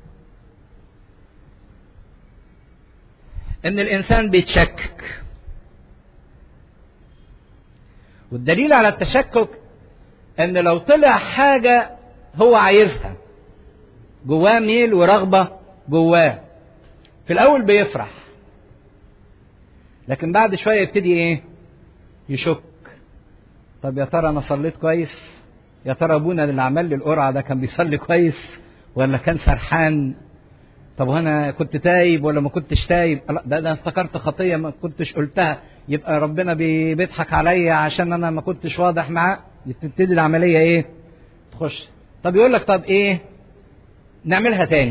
ان الانسان بيتشكك، والدليل على التشكك ان لو طلع حاجة هو عايزها، جواه ميل ورغبة جواه، في الاول بيفرح، لكن بعد شوية يبتدي ايه؟ يشك. طب يا ترى انا صليت كويس؟ يا ترى ابونا اللي عمل لي القرعة ده كان بيصلي كويس ولا كان سرحان؟ طب وانا كنت تايب ولا ما كنتش تايب؟ لا ده انا افتكرت خطية ما كنتش قلتها، يبقى ربنا بيضحك عليا عشان انا ما كنتش واضح معاه. تبتدي العملية ايه؟ تخش. طب يقول لك طب ايه؟ نعملها تاني،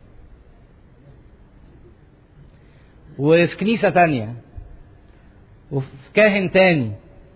وفي كنيسة تانية، وفي كاهن تاني،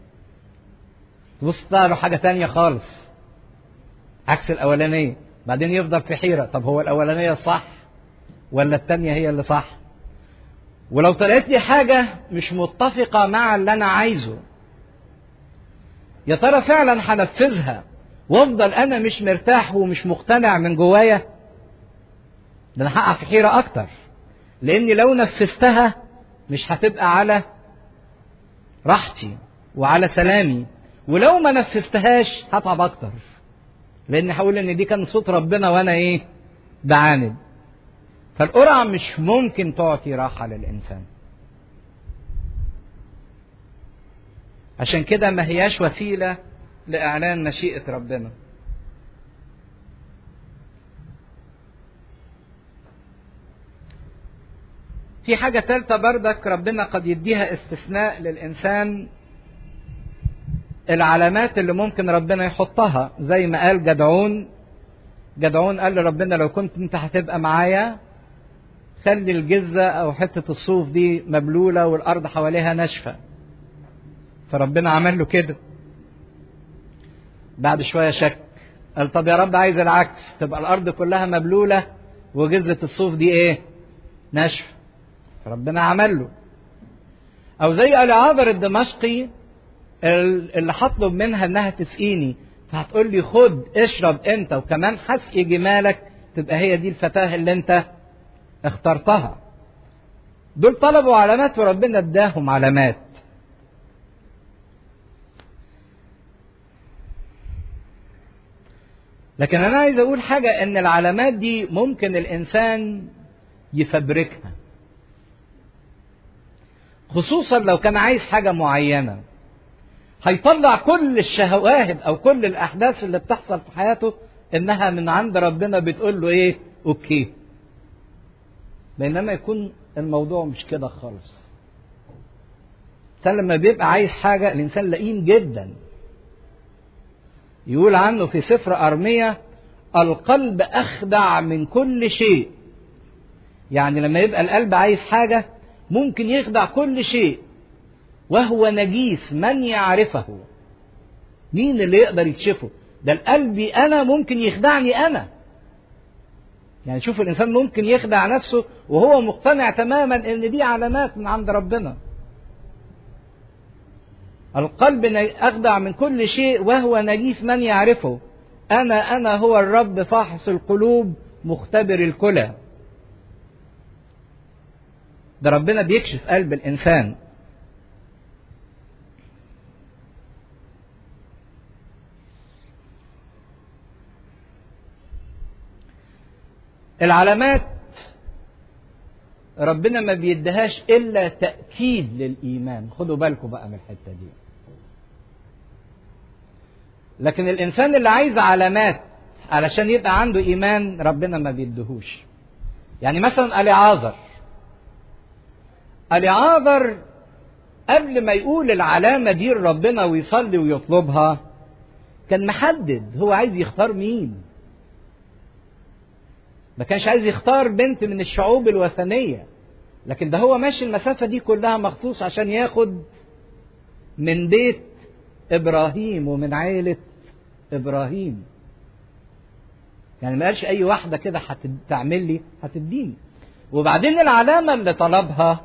تبص تلاقي له حاجة تانية خالص عكس الأولانية. بعدين يفضل في حيرة، طب هو الأولانية صح ولا التانية هي اللي صح؟ ولو طلعت لي حاجة مش متفقة مع اللي أنا عايزه، يا ترى فعلا هنفذها وافضل أنا مش مرتاح ومش مقتنع من جوايا؟ ده أنا هقع في حيرة أكتر، لأني لو نفذتها مش هتبقى على راحتي وعلى سلامي، ولو ما نفذتهاش هتعب أكتر، لأني هقول إن دي كان صوت ربنا وأنا إيه؟ بعاند. فالقرعة مش ممكن تعطي راحة للإنسان. عشان كده ما هياش وسيلة لإعلان مشيئة ربنا. في حاجة ثالثة بردك ربنا قد يديها استثناء للإنسان، العلامات اللي ممكن ربنا يحطها، زي ما قال جدعون قال لربنا لو كنت انت هتبقى معايا خلي الجزة او حتة الصوف دي مبلولة والارض حواليها ناشفة، فربنا عمل له كده. بعد شوية شك، قال طب يا رب عايز العكس، تبقى الارض كلها مبلولة وجزة الصوف دي ايه؟ ناشفة، فربنا عمل له. او زي العابر الدمشقي اللي هطلب منها انها تسقيني، فهتقول لي خد اشرب انت وكمان حسقي جمالك، تبقى هي دي الفتاة اللي انت اخترتها. دول طلبوا علامات وربنا اداهم علامات. لكن انا عايز اقول حاجة، ان العلامات دي ممكن الانسان يفبركها، خصوصا لو كان عايز حاجة معينة. هيطلع كل الشواهد او كل الاحداث اللي بتحصل في حياته انها من عند ربنا، بتقول له ايه؟ اوكي. بينما يكون الموضوع مش كده خالص. الانسان لما بيبقى عايز حاجة، الانسان لئيم جدا. يقول عنه في سفر أرميا: القلب أخدع من كل شيء. يعني لما يبقى القلب عايز حاجة ممكن يخدع كل شيء، وهو نجيس من يعرفه. مين اللي يقدر يكشفه؟ ده القلب أنا ممكن يخدعني أنا. يعني شوف الإنسان ممكن يخدع نفسه وهو مقتنع تماما إن دي علامات من عند ربنا. القلب أخدع من كل شيء وهو نجيس من يعرفه. أنا هو الرب فاحص القلوب مختبر الكلى. ده ربنا بيكشف قلب الإنسان. العلامات ربنا ما بيدهاش إلا تأكيد للإيمان. خدوا بالكم بقى من الحتة دي. لكن الإنسان اللي عايز علامات علشان يبقى عنده إيمان، ربنا ما بيدهوش. يعني مثلا أليعازر قبل ما يقول العلامة دي لربنا ويصلي ويطلبها، كان محدد هو عايز يختار مين. ما كانش عايز يختار بنت من الشعوب الوثنية، لكن ده هو ماشي المسافة دي كلها مخصوص عشان ياخد من بيت إبراهيم ومن عائلة إبراهيم. يعني ما قالش أي واحدة كده هتعمل لي هتديني. وبعدين العلامة اللي طلبها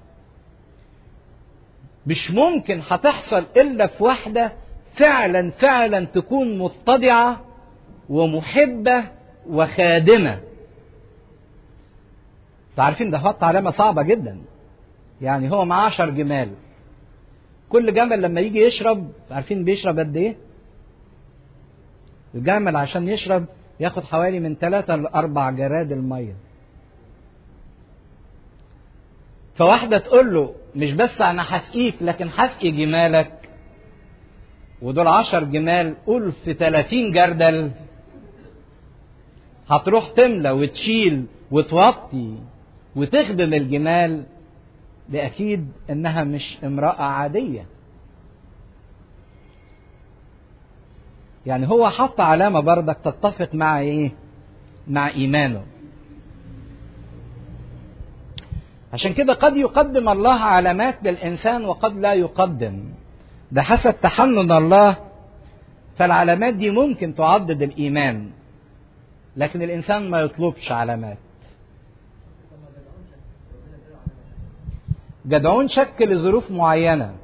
مش ممكن هتحصل إلا في واحدة فعلا تكون متضعة ومحبة وخادمة. عارفين ده حط علامة صعبة جدا. يعني هو معاه 10 جمال، كل جمل لما يجي يشرب، عارفين بيشرب قد ايه؟ الجمل عشان يشرب ياخد حوالي من 3 ل 4 جراد المية. فواحدة تقول له مش بس انا هسقيك لكن هسقي جمالك، ودول 10 جمال، قول في 30 جردل هتروح تملى وتشيل وتوطي وتخدم الجمال. ده أكيد إنها مش امرأة عادية. يعني هو حط علامة بردك تتفق مع إيه؟ مع إيمانه. عشان كده قد يقدم الله علامات للإنسان وقد لا يقدم، ده حسب تحنن الله. فالعلامات دي ممكن تعضد الإيمان، لكن الإنسان ما يطلبش علامات. جدعون شك لظروف معينة،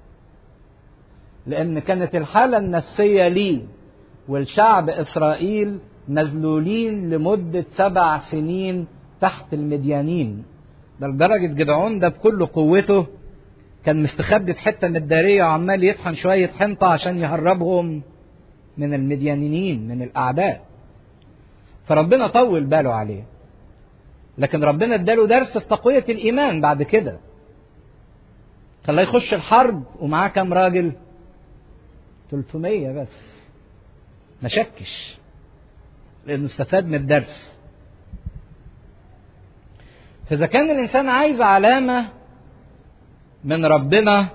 لأن كانت الحالة النفسية ليه والشعب إسرائيل مذلولين لمدة 7 سنين تحت المديانين. ده لدرجة جدعون ده بكل قوته كان مستخبي في حتة من الدارية وعمال يطحن شوية حنطة عشان يهربهم من المديانيين من الأعداء. فربنا طول باله عليه، لكن ربنا اداله درس في تقوية الإيمان. بعد كده خلاه يخش الحرب ومعاه كام راجل؟ 300 بس. ما شكش لأنه استفاد من الدرس. فإذا كان الإنسان عايز علامة من ربنا،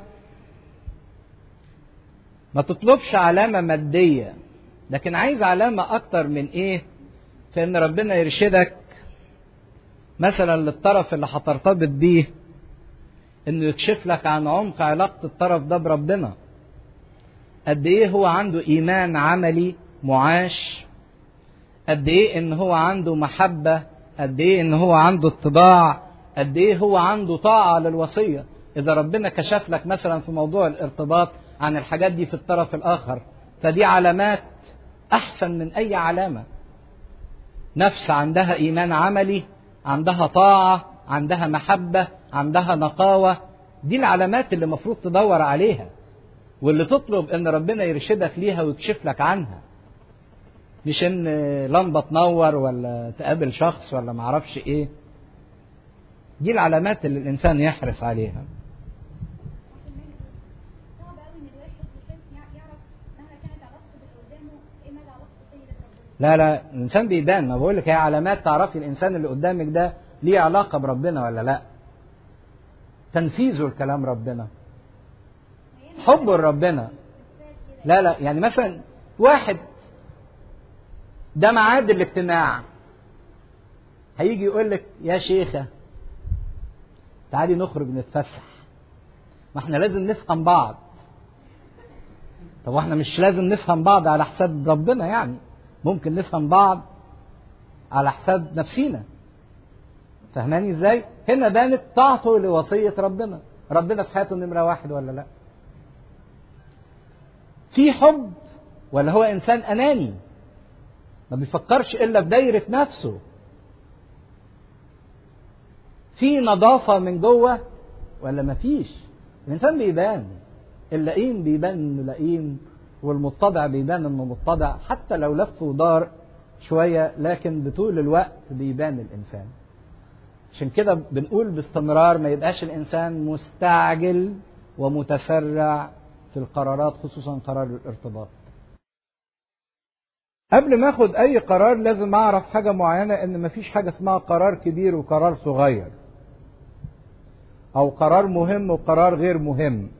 ما تطلبش علامة مادية، لكن عايز علامة أكتر من إيه؟ فإن ربنا يرشدك مثلا للطرف اللي هترتبط بيه، إنه يكشف لك عن عمق علاقة الطرف ده بربنا. قد إيه هو عنده إيمان عملي معاش، قد إيه إن هو عنده محبة، قد إيه إن هو عنده اتضاع، قد إيه هو عنده طاعة للوصية. إذا ربنا كشف لك مثلا في موضوع الارتباط عن الحاجات دي في الطرف الآخر، فدي علامات أحسن من أي علامة. نفس عندها إيمان عملي، عندها طاعة، عندها محبة، عندها نقاوة. دي العلامات اللي المفروض تدور عليها، واللي تطلب ان ربنا يرشدك ليها ويكشف لك عنها، مش ان لمبة تنور ولا تقابل شخص ولا معرفش ايه. دي العلامات اللي الانسان يحرص عليها. لا الانسان بيبان. ما بقول لك هي علامات تعرفي الانسان اللي قدامك ده ليه علاقة بربنا ولا لا. تنفيذه الكلام ربنا، حبه لربنا. لا يعني مثلا واحد ده ميعاد الاجتماع، هيجي يقول لك يا شيخة تعالي نخرج نتفسح. ما احنا لازم نفهم بعض. طب واحنا مش لازم نفهم بعض على حساب ربنا، يعني ممكن نفهم بعض على حساب نفسينا. فهماني ازاي؟ هنا بانت طاعته لوصية ربنا. ربنا في حياته نمرة واحد ولا لا؟ في حب ولا هو انسان اناني ما بيفكرش الا في دايرة نفسه؟ في نظافة من جوه ولا ما فيش؟ الانسان بيبان. اللئيم بيبان انه لئيم، والمتضع بيبان انه متضع، حتى لو لف ودار شوية لكن بطول الوقت بيبان الانسان. عشان كده بنقول باستمرار ما يبقاش الانسان مستعجل ومتسرع في القرارات، خصوصا قرار الارتباط. قبل ما اخد اي قرار لازم اعرف حاجة معينة، ان مفيش حاجة اسمها قرار كبير وقرار صغير، او قرار مهم وقرار غير مهم.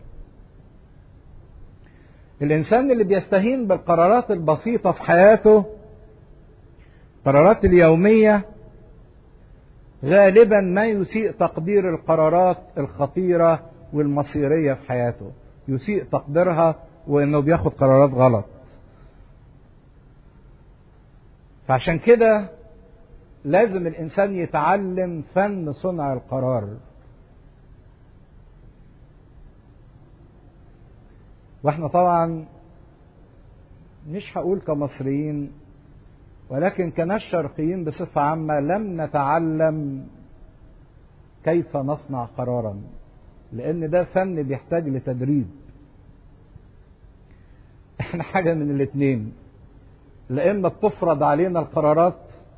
الانسان اللي بيستهين بالقرارات البسيطة في حياته، القرارات اليومية، غالبا ما يسيء تقدير القرارات الخطيرة والمصيرية في حياته، يسيء تقديرها وانه بياخد قرارات غلط. فعشان كده لازم الانسان يتعلم فن صنع القرار. واحنا طبعا مش هقول كمصريين، ولكن كناس شرقيين بصفة عامة لم نتعلم كيف نصنع قرارا، لان ده فن بيحتاج لتدريب. احنا حاجة من الاتنين، لا اما بتفرض علينا القرارات،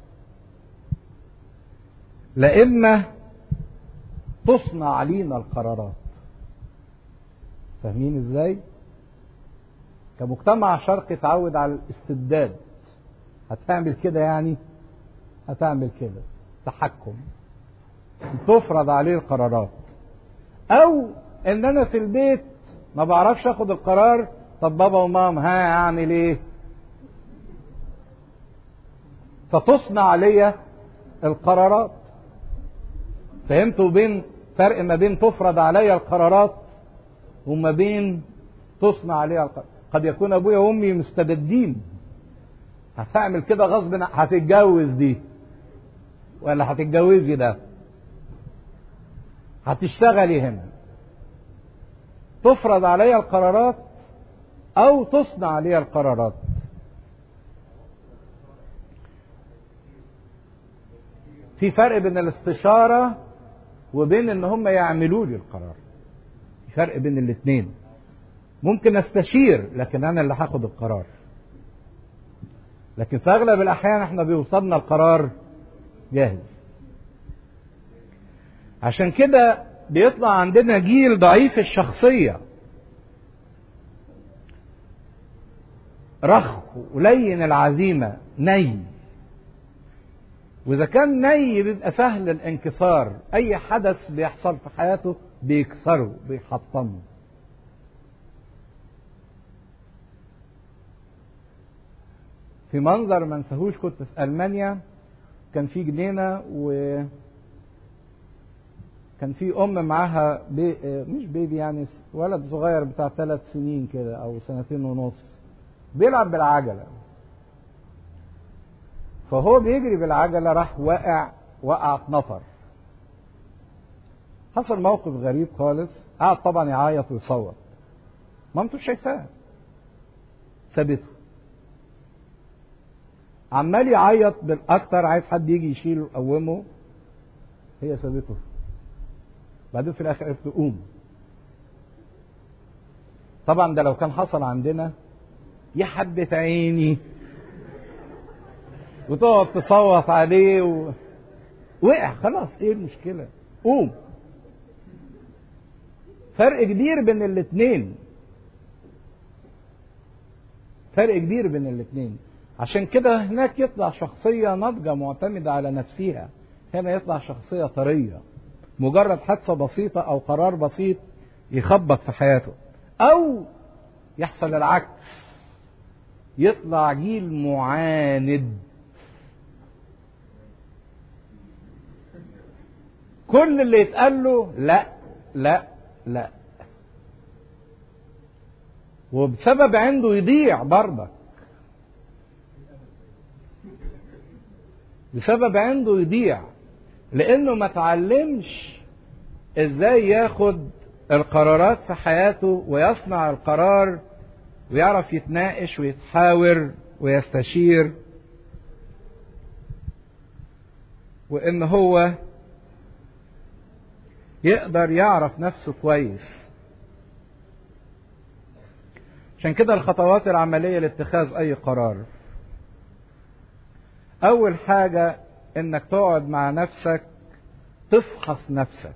لا اما تصنع علينا القرارات. فاهمين ازاي؟ كمجتمع شرقي اتعود على الاستبداد، هتعمل كده يعني هتعمل كده، تحكم، تفرض عليه القرارات. او ان انا في البيت ما بعرفش اخد القرار، طب بابا وماما ها اعمل ايه؟ فتصنع عليا القرارات. فهمتوا بين فرق ما بين تفرض عليا القرارات وما بين تصنع عليها القرارات؟ قد يكون ابويا وامي مستبدين، هتعمل كده غصب، هتتجوز دي ولا هتتجوزي ده، هتشتغلي هنا. تفرض عليها القرارات او تصنع عليها القرارات. في فرق بين الاستشارة وبين ان هم يعملوا لي القرار. في فرق بين الاثنين. ممكن استشير لكن انا اللي هاخد القرار، لكن في اغلب الاحيان احنا بيوصلنا القرار جاهز. عشان كده بيطلع عندنا جيل ضعيف الشخصية، رخو ولين العزيمة، ني. واذا كان ني بيبقى سهل الانكسار، اي حدث بيحصل في حياته بيكسره بيحطمه. في منظر ما انساهوش، كنت في ألمانيا، كان في جنينة وكان في أم معاها مش بيبي يعني، ولد صغير بتاع 3 سنين كده أو 2.5 سنين، بيلعب بالعجلة. فهو بيجري بالعجلة راح وقع اتنطر. حصل موقف غريب خالص، قعد طبعا يعيط ويصوت. مامته شايفاه، سابته.
عمال يعيط بالاكتر، عايز حد يجي يشيله يقومه، هي سابته. بعدين في الاخر قالت له قوم. طبعا ده لو كان حصل عندنا يا حبة عيني، وتقعد تصوت عليه وقع خلاص، ايه المشكلة؟ قوم. فرق كبير بين الاتنين، فرق كبير بين الاتنين. عشان كده هناك يطلع شخصية ناضجة معتمدة على نفسها، هنا يطلع شخصية طرية. مجرد حادثة بسيطة أو قرار بسيط يخبط في حياته، أو يحصل العكس، يطلع جيل معاند. كل اللي يتقال له لا لا لا، وبسبب عنده يضيع برضك، بسبب عنده يضيع، لانه ما تعلمش ازاي ياخد القرارات في حياته ويصنع القرار ويعرف يتناقش ويتحاور ويستشير، وان هو يقدر يعرف نفسه كويس. عشان كده الخطوات العملية لاتخاذ اي قرار، اول حاجة انك تقعد مع نفسك تفحص نفسك،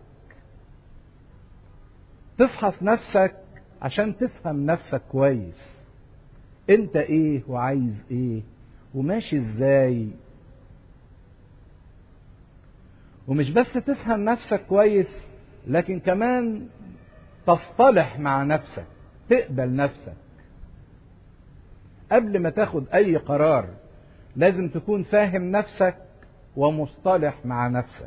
تفحص نفسك عشان تفهم نفسك كويس، انت ايه وعايز ايه وماشي ازاي. ومش بس تفهم نفسك كويس، لكن كمان تصطلح مع نفسك، تقبل نفسك. قبل ما تاخد اي قرار لازم تكون فاهم نفسك ومصطلح مع نفسك،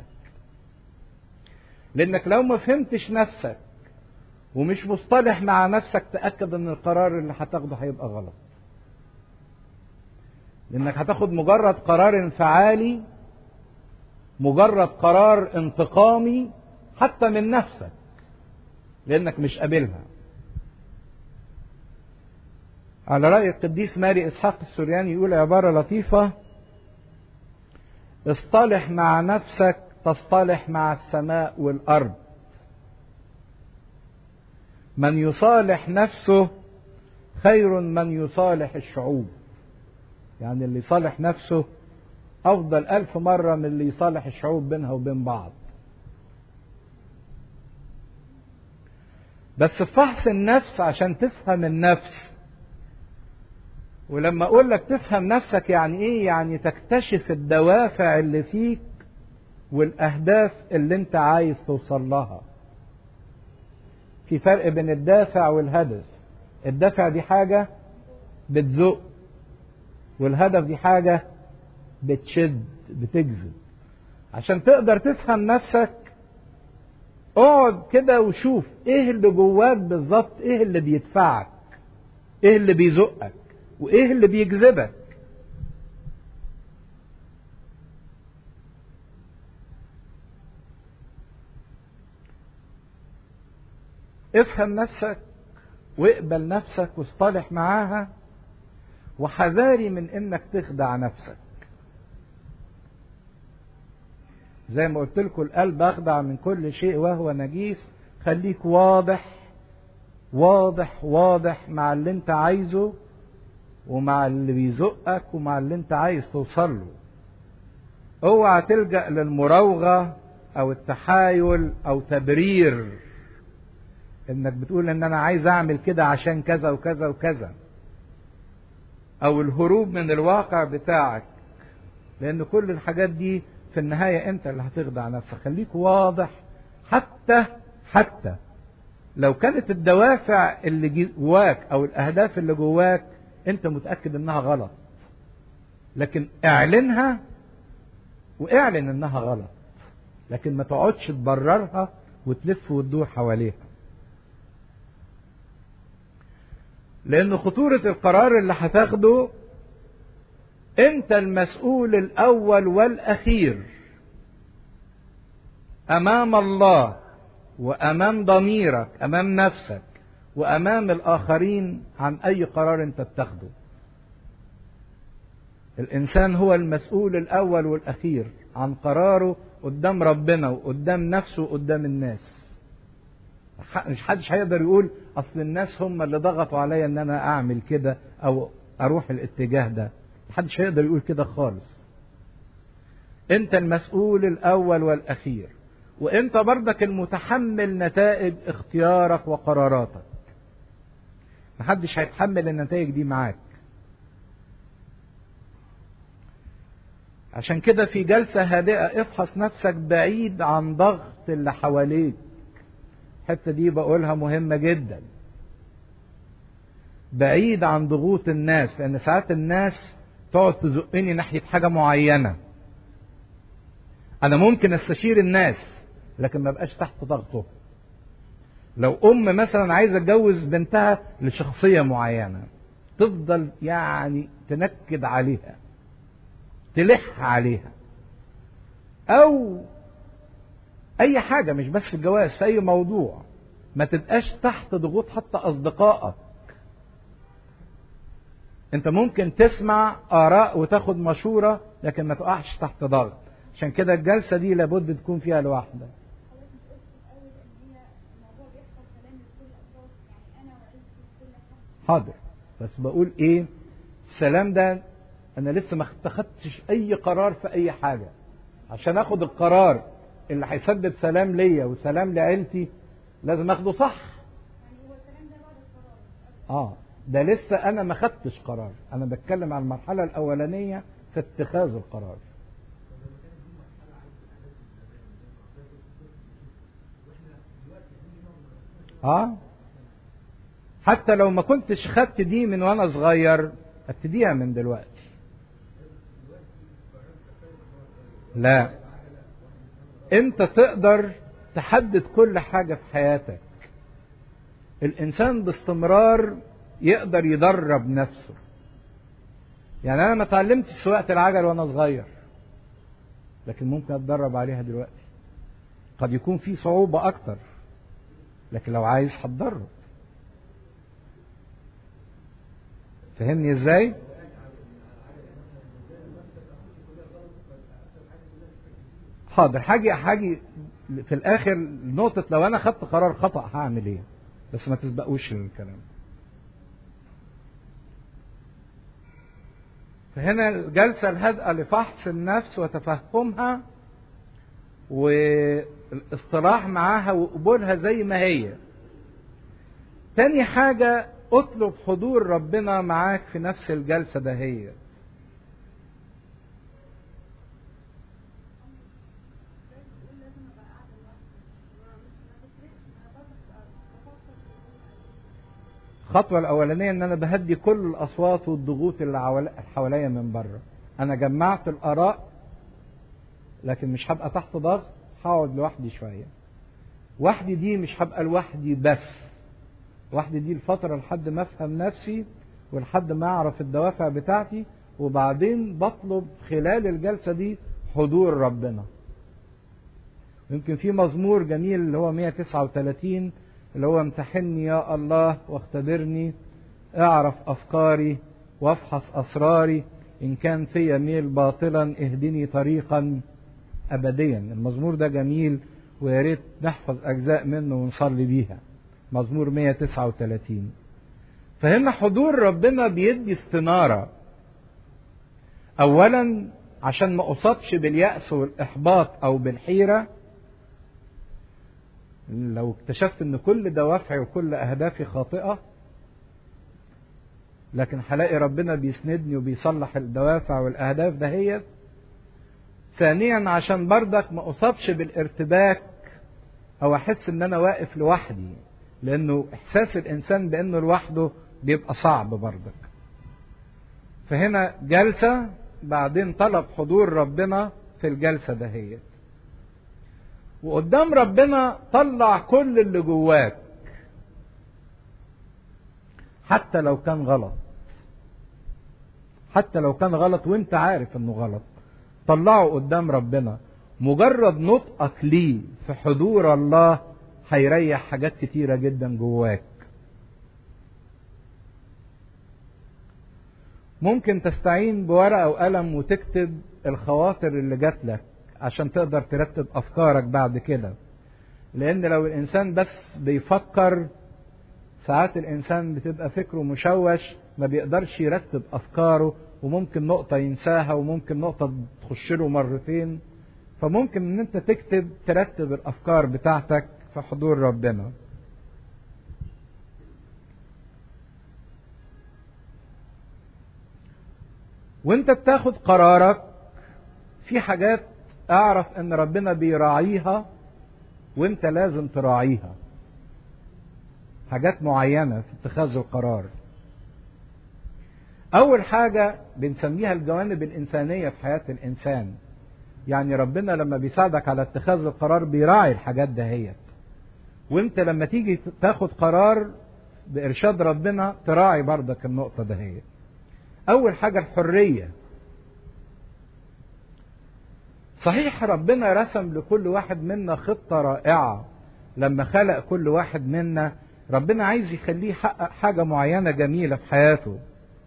لانك لو ما فهمتش نفسك ومش مصطلح مع نفسك تأكد ان القرار اللي هتاخده هيبقى غلط، لانك هتاخد مجرد قرار انفعالي، مجرد قرار انتقامي حتى من نفسك، لانك مش قابلها. على رأي القديس ماري إسحاق السورياني يقول عبارة لطيفة: اصطلح مع نفسك تصطلح مع السماء والأرض. من يصالح نفسه خير من يصالح الشعوب. يعني اللي يصالح نفسه أفضل 1000 مرة من اللي يصالح الشعوب بينها وبين بعض. بس في فحص النفس عشان تفهم النفس، ولما اقول لك تفهم نفسك يعني ايه؟ يعني تكتشف الدوافع اللي فيك والاهداف اللي انت عايز توصل لها. في فرق بين الدافع والهدف. الدافع دي حاجة بتزق، والهدف دي حاجة بتشد بتجذب. عشان تقدر تفهم نفسك اقعد كده وشوف ايه اللي جواك بالظبط، ايه اللي بيدفعك، ايه اللي بيزقك، وايه اللي بيجذبك. افهم نفسك واقبل نفسك واصطلح معاها، وحذاري من انك تخدع نفسك. زي ما قلت لكم القلب اخدع من كل شيء وهو نجيس. خليك واضح واضح واضح مع اللي انت عايزه ومع اللي بيزقك ومع اللي انت عايز توصل له. اوعى تلجأ للمراوغة او التحايل او تبرير انك بتقول ان انا عايز اعمل كده عشان كذا وكذا وكذا، او الهروب من الواقع بتاعك، لان كل الحاجات دي في النهاية انت اللي هتخدع نفسك. خليك واضح حتى لو كانت الدوافع اللي جواك او الاهداف اللي جواك انت متأكد انها غلط، لكن اعلنها واعلن انها غلط، لكن ما تقعدش تبررها وتلف وتدور حواليها. لان خطورة القرار اللي هتاخده انت المسؤول الاول والاخير امام الله وامام ضميرك، امام نفسك وامام الاخرين عن اي قرار انت بتاخده. الإنسان هو المسؤول الأول والأخير عن قراره قدام ربنا وقدام نفسه وقدام الناس. مش حدش هيقدر يقول أصل الناس هم اللي ضغطوا عليا إن أنا أعمل كده أو أروح الاتجاه ده. محدش هيقدر يقول كده خالص. أنت المسؤول الأول والأخير، وأنت برضك المتحمل نتائج اختيارك وقراراتك. محدش هيتحمل النتائج دي معاك. عشان كده في جلسة هادئة افحص نفسك بعيد عن ضغط اللي حواليك. الحتة دي بقولها مهمة جدا. بعيد عن ضغوط الناس، لأن ساعات الناس تقعد تزقني ناحية حاجة معينة. أنا ممكن استشير الناس لكن ما بقاش تحت ضغطه. لو أم مثلا عايزة تجوز بنتها لشخصية معينة، تفضل يعني تنكد عليها، تلح عليها، أو أي حاجة، مش بس الجواز، في أي موضوع ما تبقاش تحت ضغوط حتى أصدقائك. أنت ممكن تسمع آراء وتاخد مشورة لكن ما تقعش تحت ضغط. عشان كده الجلسة دي لابد تكون فيها لوحدك. حاضر، بس بقول ايه؟ السلام ده انا لسه ما اتخذتش اي قرار في اي حاجة. عشان اخد القرار اللي هيسبب سلام ليا وسلام لعيلتي لازم اخده صح.
يعني هو السلام ده بعد القرار.
ده لسه انا ما خدتش قرار. انا بتكلم عن المرحلة الاولانية في اتخاذ القرار. حتى لو ما كنتش خدت دي من وانا صغير ابتديها من دلوقتي. لا، انت تقدر تحدد كل حاجة في حياتك. الانسان باستمرار يقدر يدرب نفسه. يعني انا ما اتعلمتش سواقة العجل وانا صغير، لكن ممكن اتدرب عليها دلوقتي. قد يكون في صعوبة اكتر، لكن لو عايز هتدرب. فهمني ازاي؟ حاضر، حاجة في الاخر نقطة لو انا خدت قرار خطأ هعمل ايه، بس ما تسبقوش الكلام. فهنا الجلسة الهادئة لفحص النفس وتفهمها والاصطلاح معاها وقبولها زي ما هي. تاني حاجة اطلب حضور ربنا معاك في نفس الجلسة دهية. الخطوة الأولانية إن أنا بهدي كل الأصوات والضغوط اللي حواليا من بره. أنا جمعت الآراء لكن مش هبقى تحت ضغط، هقعد لوحدي شوية. وحدي دي مش هبقى لوحدي بس، وحدي دي الفترة لحد ما أفهم نفسي ولحد ما أعرف الدوافع بتاعتي، وبعدين بطلب خلال الجلسة دي حضور ربنا. يمكن في مزمور جميل اللي هو 139 اللي هو امتحني يا الله واختبرني، اعرف أفكاري وافحص أسراري، إن كان في ميل باطلا اهدني طريقا أبديا. المزمور ده جميل ويا ريت نحفظ أجزاء منه ونصلي بيها. مزمور 139. فهنا حضور ربنا بيدي استنارة. أولا عشان ما أصابش باليأس والإحباط أو بالحيرة. لو اكتشفت ان كل دوافعي وكل اهدافي خاطئة، لكن هلاقي ربنا بيسندني وبيصلح الدوافع والاهداف دهيت. ثانيا عشان بردك ما اصابش بالارتباك او احس ان انا واقف لوحدي، لانه احساس الانسان بانه لوحده بيبقى صعب بردك. فهنا جلسة بعدين طلب حضور ربنا في الجلسة دهيت، وقدام ربنا طلع كل اللي جواك حتى لو كان غلط. حتى لو كان غلط وانت عارف انه غلط، طلعه قدام ربنا. مجرد نطقك ليه في حضور الله هيريح حاجات كتيرة جدا جواك. ممكن تستعين بورقة وقلم وتكتب الخواطر اللي جات لك عشان تقدر ترتب أفكارك بعد كده. لأن لو الإنسان بس بيفكر، ساعات الإنسان بتبقى فكره مشوش، ما بيقدرش يرتب أفكاره، وممكن نقطة ينساها وممكن نقطة تخش له مرتين. فممكن ان انت تكتب ترتب الافكار بتاعتك في حضور ربنا. وانت بتاخد قرارك في حاجات اعرف ان ربنا بيراعيها وانت لازم تراعيها، حاجات معينة في اتخاذ القرار. اول حاجة بنسميها الجوانب الانسانية في حياة الانسان. يعني ربنا لما بيساعدك على اتخاذ القرار بيراعي الحاجات دهيت، وانت لما تيجي تاخد قرار بارشاد ربنا تراعي برضك النقطة دهيت. اول حاجة الحرية. صحيح ربنا رسم لكل واحد منا خطة رائعة، لما خلق كل واحد منا ربنا عايز يخليه يحقق حاجة معينة جميلة في حياته،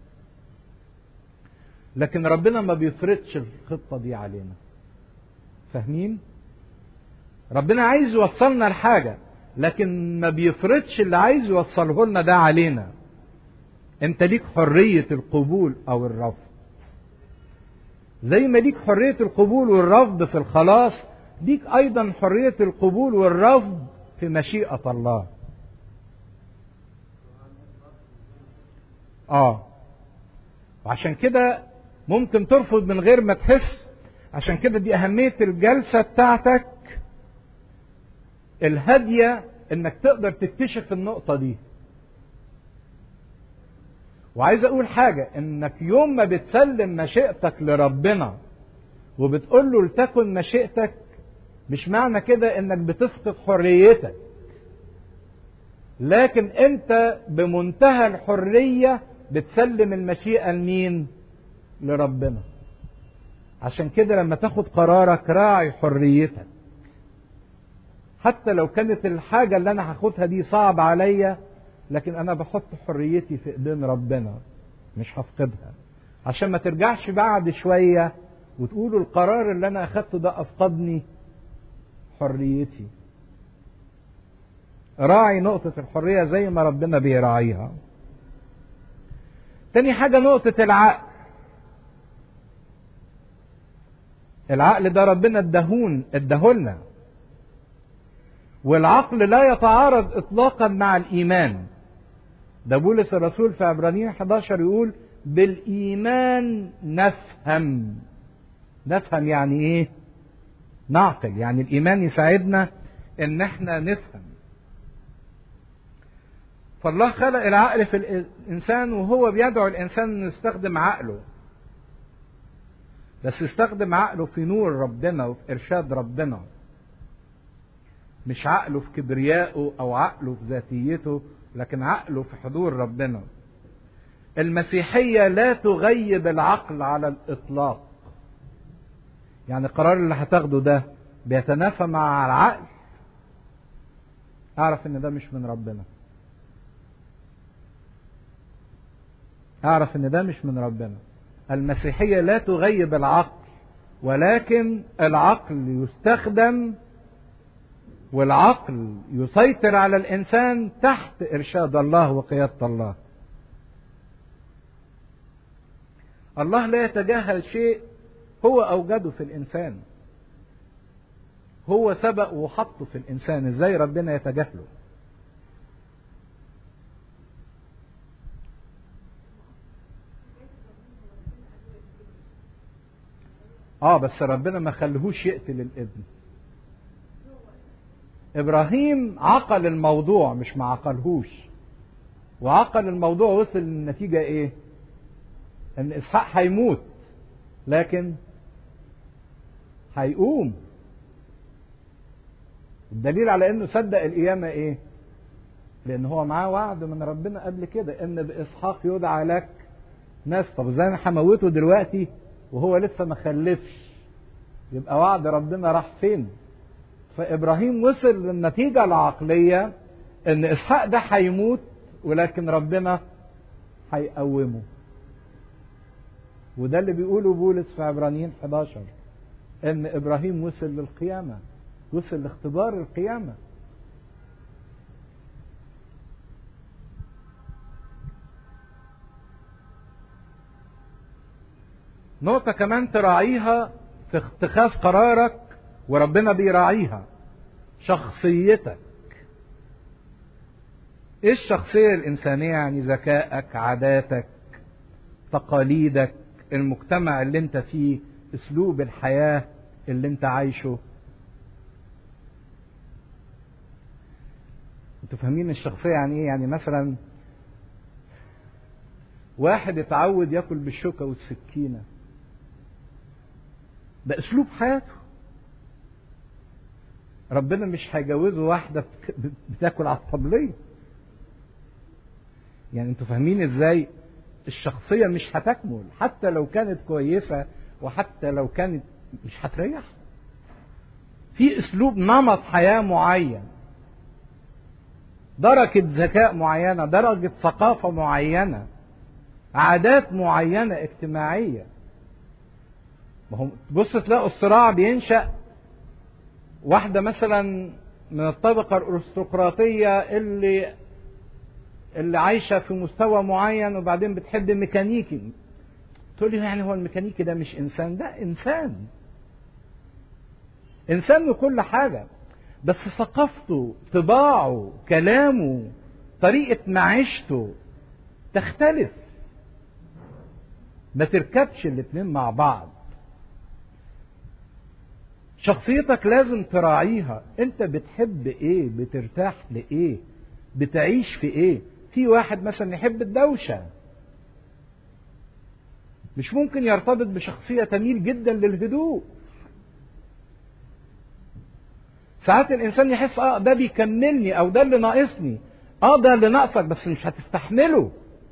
لكن ربنا ما بيفرضش الخطة دي علينا. فاهمين؟ ربنا عايز يوصلنا لحاجة لكن ما بيفرضش اللي عايز يوصله لنا ده علينا. انت ليك حرية القبول او الرفض، زي ما ليك حرية القبول والرفض في الخلاص، ليك ايضا حرية القبول والرفض في مشيئة الله. وعشان كده ممكن ترفض من غير ما تحس. عشان كده دي اهمية الجلسة بتاعتك الهادية، انك تقدر تكتشف النقطة دي. وعايز اقول حاجة، انك يوم ما بتسلم مشيئتك لربنا وبتقول له لتكن مشيئتك، مش معنى كده انك بتفقد حريتك، لكن انت بمنتهى الحرية بتسلم المشيئة لمين؟ لربنا. عشان كده لما تاخد قرارك راعي حريتك، حتى لو كانت الحاجة اللي انا هاخدها دي صعب عليا، لكن انا بحط حريتي في ايدين ربنا، مش هفقدها، عشان ما ترجعش بعد شوية وتقولوا القرار اللي انا اخدته ده افقدني حريتي. راعي نقطة الحرية زي ما ربنا بيراعيها. تاني حاجة نقطة العقل. العقل ده ربنا اداهولنا، والعقل لا يتعارض اطلاقا مع الايمان. ده بولس الرسول في عبرانيين 11 يقول بالايمان نفهم. نفهم يعني ايه؟ نعقل. يعني الايمان يساعدنا ان احنا نفهم. فالله خلق العقل في الانسان، وهو بيدعو الانسان انه يستخدم عقله، بس يستخدم عقله في نور ربنا وفي ارشاد ربنا، مش عقله في كبريائه او عقله في ذاتيته، لكن عقله في حضور ربنا. المسيحية لا تغيب العقل على الاطلاق. يعني القرار اللي هتاخده ده بيتنافى مع العقل، اعرف ان ده مش من ربنا، اعرف ان ده مش من ربنا. المسيحية لا تغيب العقل، ولكن العقل يستخدم، والعقل يسيطر على الانسان تحت ارشاد الله وقيادة الله. الله لا يتجاهل شيء هو اوجده في الانسان، هو سبق وحطه في الانسان، ازاي ربنا يتجاهله؟ بس ربنا ما خلهوش يقتل الابن. ابراهيم عقل الموضوع مش ما عقلهوش، وعقل الموضوع وصل للنتيجة ايه؟ ان اسحاق هيموت لكن هيقوم. الدليل على انه صدق القيامة ايه؟ لان هو معاه وعد من ربنا قبل كده ان باسحاق يدعى لك ناس. طب ازاي انا هموته دلوقتي وهو لسه ما خلفش؟ يبقى وعد ربنا راح فين؟ فابراهيم وصل للنتيجة العقلية ان اسحاق ده هيموت، ولكن ربنا هيقومه. وده اللي بيقوله بولس في عبرانيين 11 ان ابراهيم وصل للقيامة، وصل لاختبار القيامة. نقطة كمان تراعيها في اتخاذ قرارك وربنا بيراعيها، شخصيتك. ايه الشخصية الانسانية؟ يعني ذكائك، عاداتك، تقاليدك، المجتمع اللي انت فيه، اسلوب الحياة اللي انت عايشه. انتوا فاهمين الشخصية يعني ايه؟ يعني مثلا واحد اتعود ياكل بالشوكة والسكينة، ده اسلوب حياته. ربنا مش هيجوزه واحدة بتاكل على الطبلية. يعني انتوا فاهمين ازاي؟ الشخصية مش هتكمل حتى لو كانت كويسة، وحتى لو كانت مش هتريح. في اسلوب نمط حياة معين، درجة ذكاء معينة، درجة ثقافة معينة، عادات معينة اجتماعية. ما هم بص تلاقوا الصراع بينشأ واحدة مثلا من الطبقة الأرستقراطية اللي عايشة في مستوى معين، وبعدين بتحب ميكانيكي. تقول لي يعني هو الميكانيكي ده مش إنسان؟ ده إنسان، إنسان وكل حاجة، بس ثقافته، طباعه، كلامه، طريقة معيشته تختلف. ما تركبش الاتنين مع بعض. شخصيتك لازم تراعيها. انت بتحب ايه؟ بترتاح لايه؟ بتعيش في ايه؟ في واحد مثلا يحب الدوشة، مش ممكن يرتبط بشخصية تميل جدا للهدوء. ساعات الانسان يحس ده بيكملني، او ده اللي ناقصني. ده اللي ناقصك بس مش هتستحمله.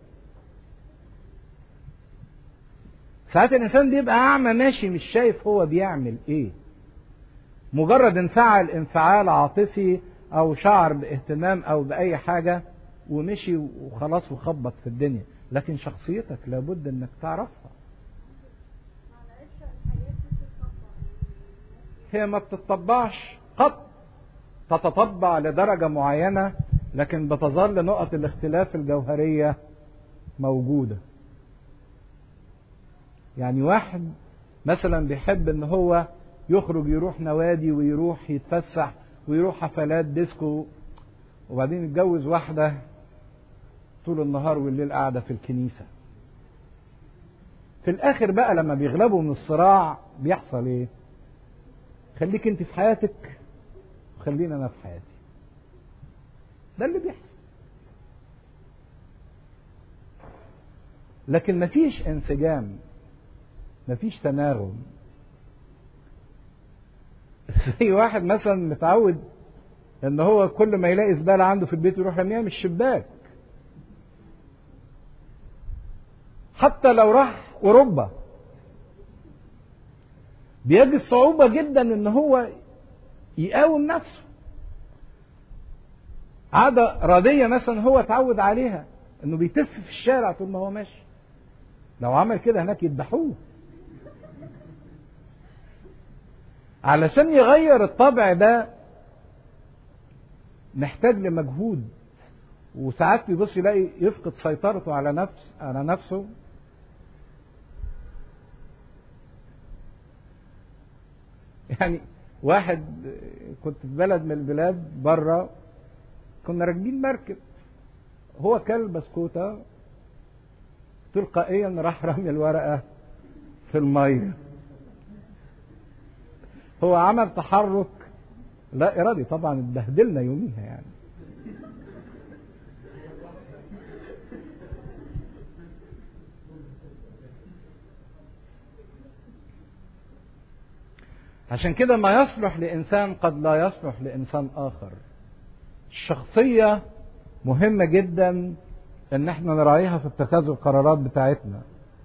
ساعات الانسان بيبقى اعمى ماشي مش شايف هو بيعمل ايه، مجرد انفعل انفعال عاطفي او شعر باهتمام او باي حاجة ومشي وخلاص وخبط في الدنيا. لكن شخصيتك لابد انك تعرفها. هي ما بتطبعش، قد تتطبع لدرجة معينة، لكن بتظل نقط الاختلاف الجوهرية موجودة. يعني واحد مثلا بيحب ان هو يخرج يروح نوادي ويروح يتفسح ويروح حفلات ديسكو، وبعدين يتجوز واحدة طول النهار والليل قاعدة في الكنيسة. في الاخر بقى لما بيغلبوا من الصراع بيحصل ايه؟ خليك انت في حياتك وخلينا انا في حياتي. ده اللي بيحصل. لكن مفيش انسجام، مفيش تناغم. زي واحد مثلا متعود ان هو كل ما يلاقي زبالة عنده في البيت يروح رميها من الشباك. حتى لو راح اوروبا بيجد صعوبة جدا ان هو يقاوم نفسه. عادة رياضية مثلا هو اتعود عليها، انه بيتف في الشارع طول ما هو ماشي. لو عمل كده هناك يذبحوه. علشان يغير الطبع ده محتاج لمجهود، وساعات يبص يلاقي يفقد سيطرته على نفسه. يعني واحد كنت في بلد من البلاد بره، كنا راكبين مركب، هو كل بسكوتة تلقائيا راح رمي الورقة في المية. هو عمل تحرك لا إرادي، طبعا اتبهدلنا يوميها يعني. عشان كده ما يصلح لإنسان قد لا يصلح لإنسان آخر. الشخصية مهمة جدا إن احنا نراعيها في اتخاذ القرارات بتاعتنا.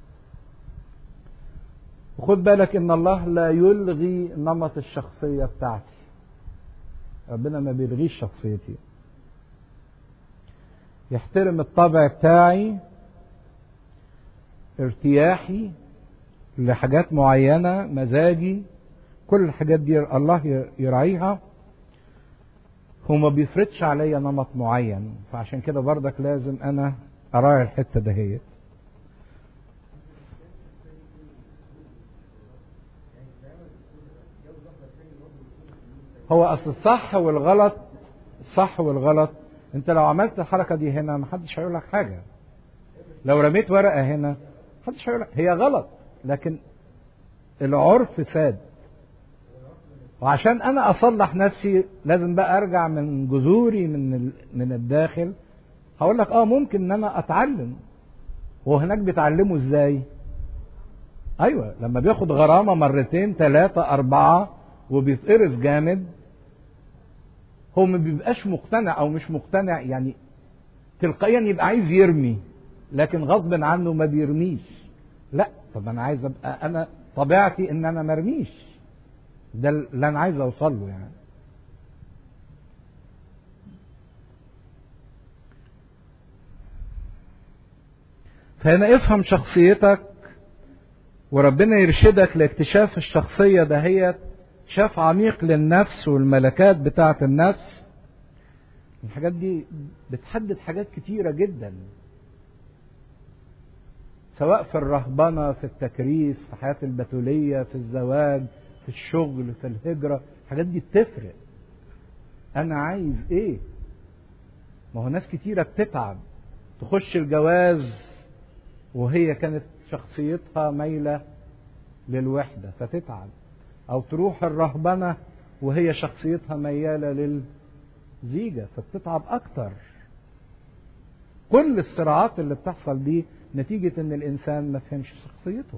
وخد بالك إن الله لا يلغي نمط الشخصية بتاعتي. ربنا ما بيلغيش شخصيتي، يحترم الطبع بتاعي، ارتياحي، لحاجات معينة، مزاجي، كل الحاجات دي الله يراعيها. هو ما بيفرضش عليا نمط معين، فعشان كده برضك لازم انا اراعي الحتة دهيت. هو اصل الصح والغلط، الصح والغلط، انت لو عملت الحركة دي هنا محدش هيقول لك حاجة، لو رميت ورقة هنا محدش هيقول لك هي غلط، لكن العرف ساد. وعشان انا اصلح نفسي لازم بقى ارجع من جذوري من الداخل. هقول لك ممكن ان انا اتعلم. هو هناك بيتعلموا ازاي؟ ايوه، لما بياخد غرامة مرتين 3 4 وبيتقرص جامد، هو ما بيبقاش مقتنع او مش مقتنع، يعني تلقائيا يبقى عايز يرمي، لكن غصب عنه ما بيرميش. لا، طب انا عايز ابقى انا طبيعتي ان انا مرميش، ده اللي انا عايز اوصل له يعني. فهنا افهم شخصيتك، وربنا يرشدك لاكتشاف الشخصية دهيت، اكتشاف عميق للنفس والملكات بتاعة النفس. الحاجات دي بتحدد حاجات كتيرة جدا، سواء في الرهبنة، في التكريس، في حياة البتولية، في الزواج، في الشغل، في الهجرة. الحاجات دي بتفرق. أنا عايز إيه؟ ما هو ناس كتيرة بتتعب تخش الجواز وهي كانت شخصيتها مايلة للوحدة فتتعب، أو تروح الرهبنة وهي شخصيتها ميالة للزيجة فبتتعب أكتر. كل الصراعات اللي بتحصل دي نتيجة ان الانسان ما فهمش شخصيته.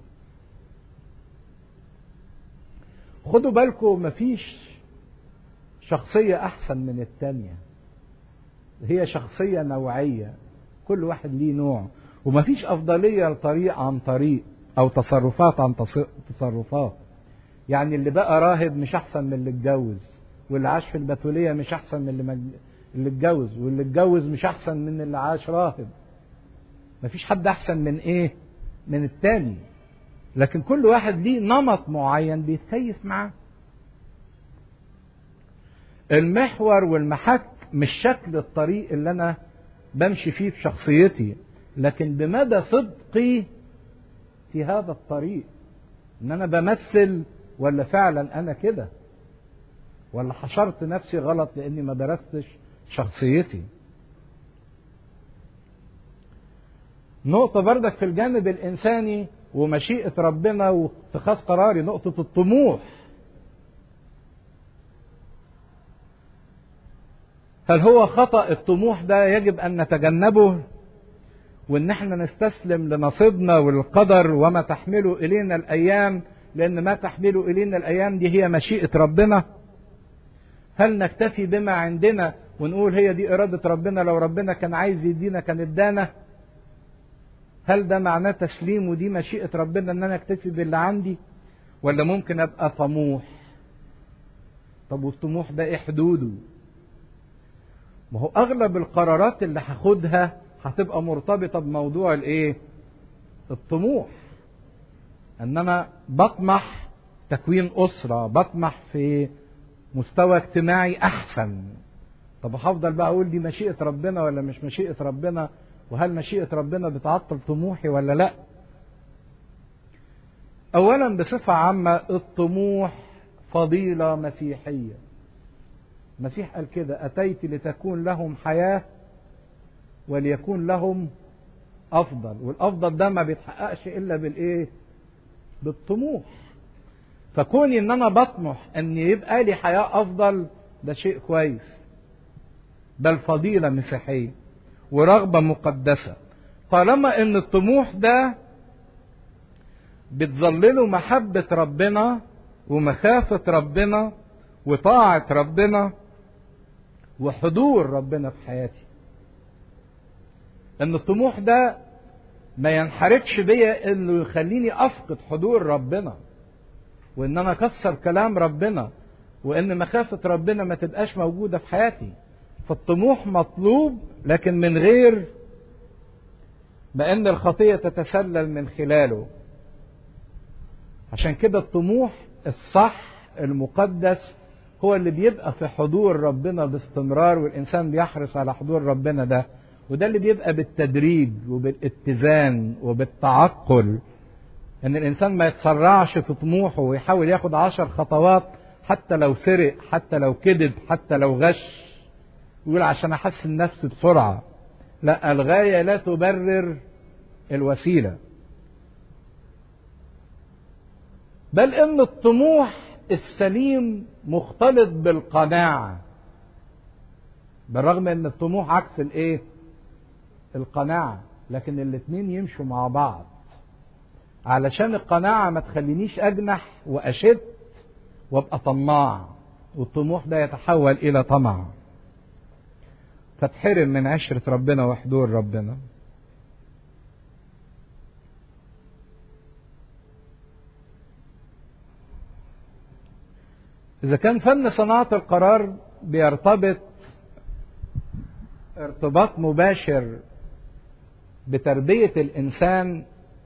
خدوا بالكم، مفيش شخصية احسن من التانية، هي شخصية نوعية، كل واحد ليه نوع، ومفيش افضلية لطريق عن طريق او تصرفات عن تصرفات. يعني اللي بقى راهب مش احسن من اللي اتجوز، واللي عاش في البتولية مش احسن من اللي اتجوز، واللي اتجوز مش احسن من اللي عاش راهب. مفيش حد احسن من ايه؟ من التاني، لكن كل واحد ليه نمط معين بيتكيف معاه. المحور والمحك مش شكل الطريق اللي انا بمشي فيه في شخصيتي، لكن بمدى صدقي في هذا الطريق، ان انا بمثل ولا فعلا انا كده، ولا حشرت نفسي غلط لاني ما درستش شخصيتي. نقطة بردك في الجانب الإنساني ومشيئة ربنا واتخاذ قراري، نقطة الطموح. هل هو خطأ الطموح ده يجب أن نتجنبه، وإن احنا نستسلم لنصيبنا والقدر وما تحمله إلينا الأيام، لأن ما تحمله إلينا الأيام دي هي مشيئة ربنا؟ هل نكتفي بما عندنا ونقول هي دي إرادة ربنا، لو ربنا كان عايز يدينا كان ادانا؟ هل ده معناه تسليم ودي مشيئة ربنا ان انا اكتفي باللي عندي، ولا ممكن ابقى طموح؟ طب والطموح ده ايه حدوده؟ ما هو اغلب القرارات اللي هاخدها هتبقى مرتبطة بموضوع الايه؟ الطموح. ان انا بطمح تكوين اسرة، بطمح في مستوى اجتماعي احسن. طب هفضل بقى اقول دي مشيئة ربنا ولا مش مشيئة ربنا، وهل مشيئة ربنا بتعطل طموحي ولا لا؟ اولا بصفة عامة الطموح فضيلة مسيحية. المسيح قال كده: اتيت لتكون لهم حياة وليكون لهم افضل. والافضل ده ما بيتحققش الا بالايه؟ بالطموح. فكوني ان انا بطمح ان يبقى لي حياة افضل ده شيء كويس، بل فضيلة مسيحية ورغبة مقدسة، طالما ان الطموح ده بتظلله محبة ربنا ومخافة ربنا وطاعة ربنا وحضور ربنا في حياتي. ان الطموح ده ما ينحرفش بيا انه يخليني افقد حضور ربنا، وان انا اكسر كلام ربنا، وان مخافة ربنا ما تبقاش موجودة في حياتي. فالطموح مطلوب، لكن من غير ما ان الخطية تتسلل من خلاله. عشان كده الطموح الصح المقدس هو اللي بيبقى في حضور ربنا باستمرار، والإنسان بيحرص على حضور ربنا ده، وده اللي بيبقى بالتدريج وبالاتزان وبالتعقل، ان الانسان ما يتسرعش في طموحه ويحاول ياخد 10 خطوات حتى لو سرق، حتى لو كذب، حتى لو غش، يقول عشان احسن نفسي بسرعة. لا، الغاية لا تبرر الوسيلة، بل ان الطموح السليم مختلط بالقناعة، بالرغم ان الطموح عكس الايه؟ القناعة، لكن الاتنين يمشوا مع بعض، علشان القناعة ما تخلينيش اجنح واشد وابقى طماع، والطموح ده يتحول الى طمع، فتحرم من عشرة ربنا وحضور ربنا. إذا كان فن صناعة القرار بيرتبط ارتباط مباشر بتربية الإنسان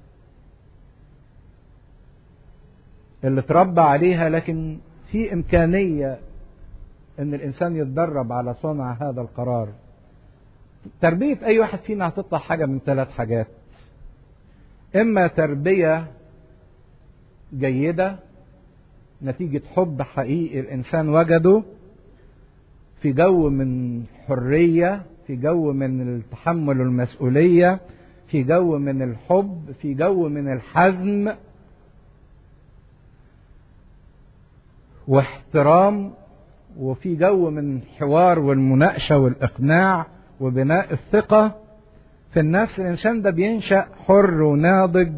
اللي اتربى عليها، لكن في إمكانية إن الإنسان يتدرب على صنع هذا القرار. تربية أي واحد فينا هتطلع حاجة من 3 حاجات: إما تربية جيدة نتيجة حب حقيقي الإنسان وجده في جو من حرية، في جو من التحمل المسؤولية، في جو من الحب، في جو من الحزم واحترام، وفي جو من الحوار والمناقشة والإقناع وبناء الثقة في النفس. الإنسان ده بينشأ حر وناضج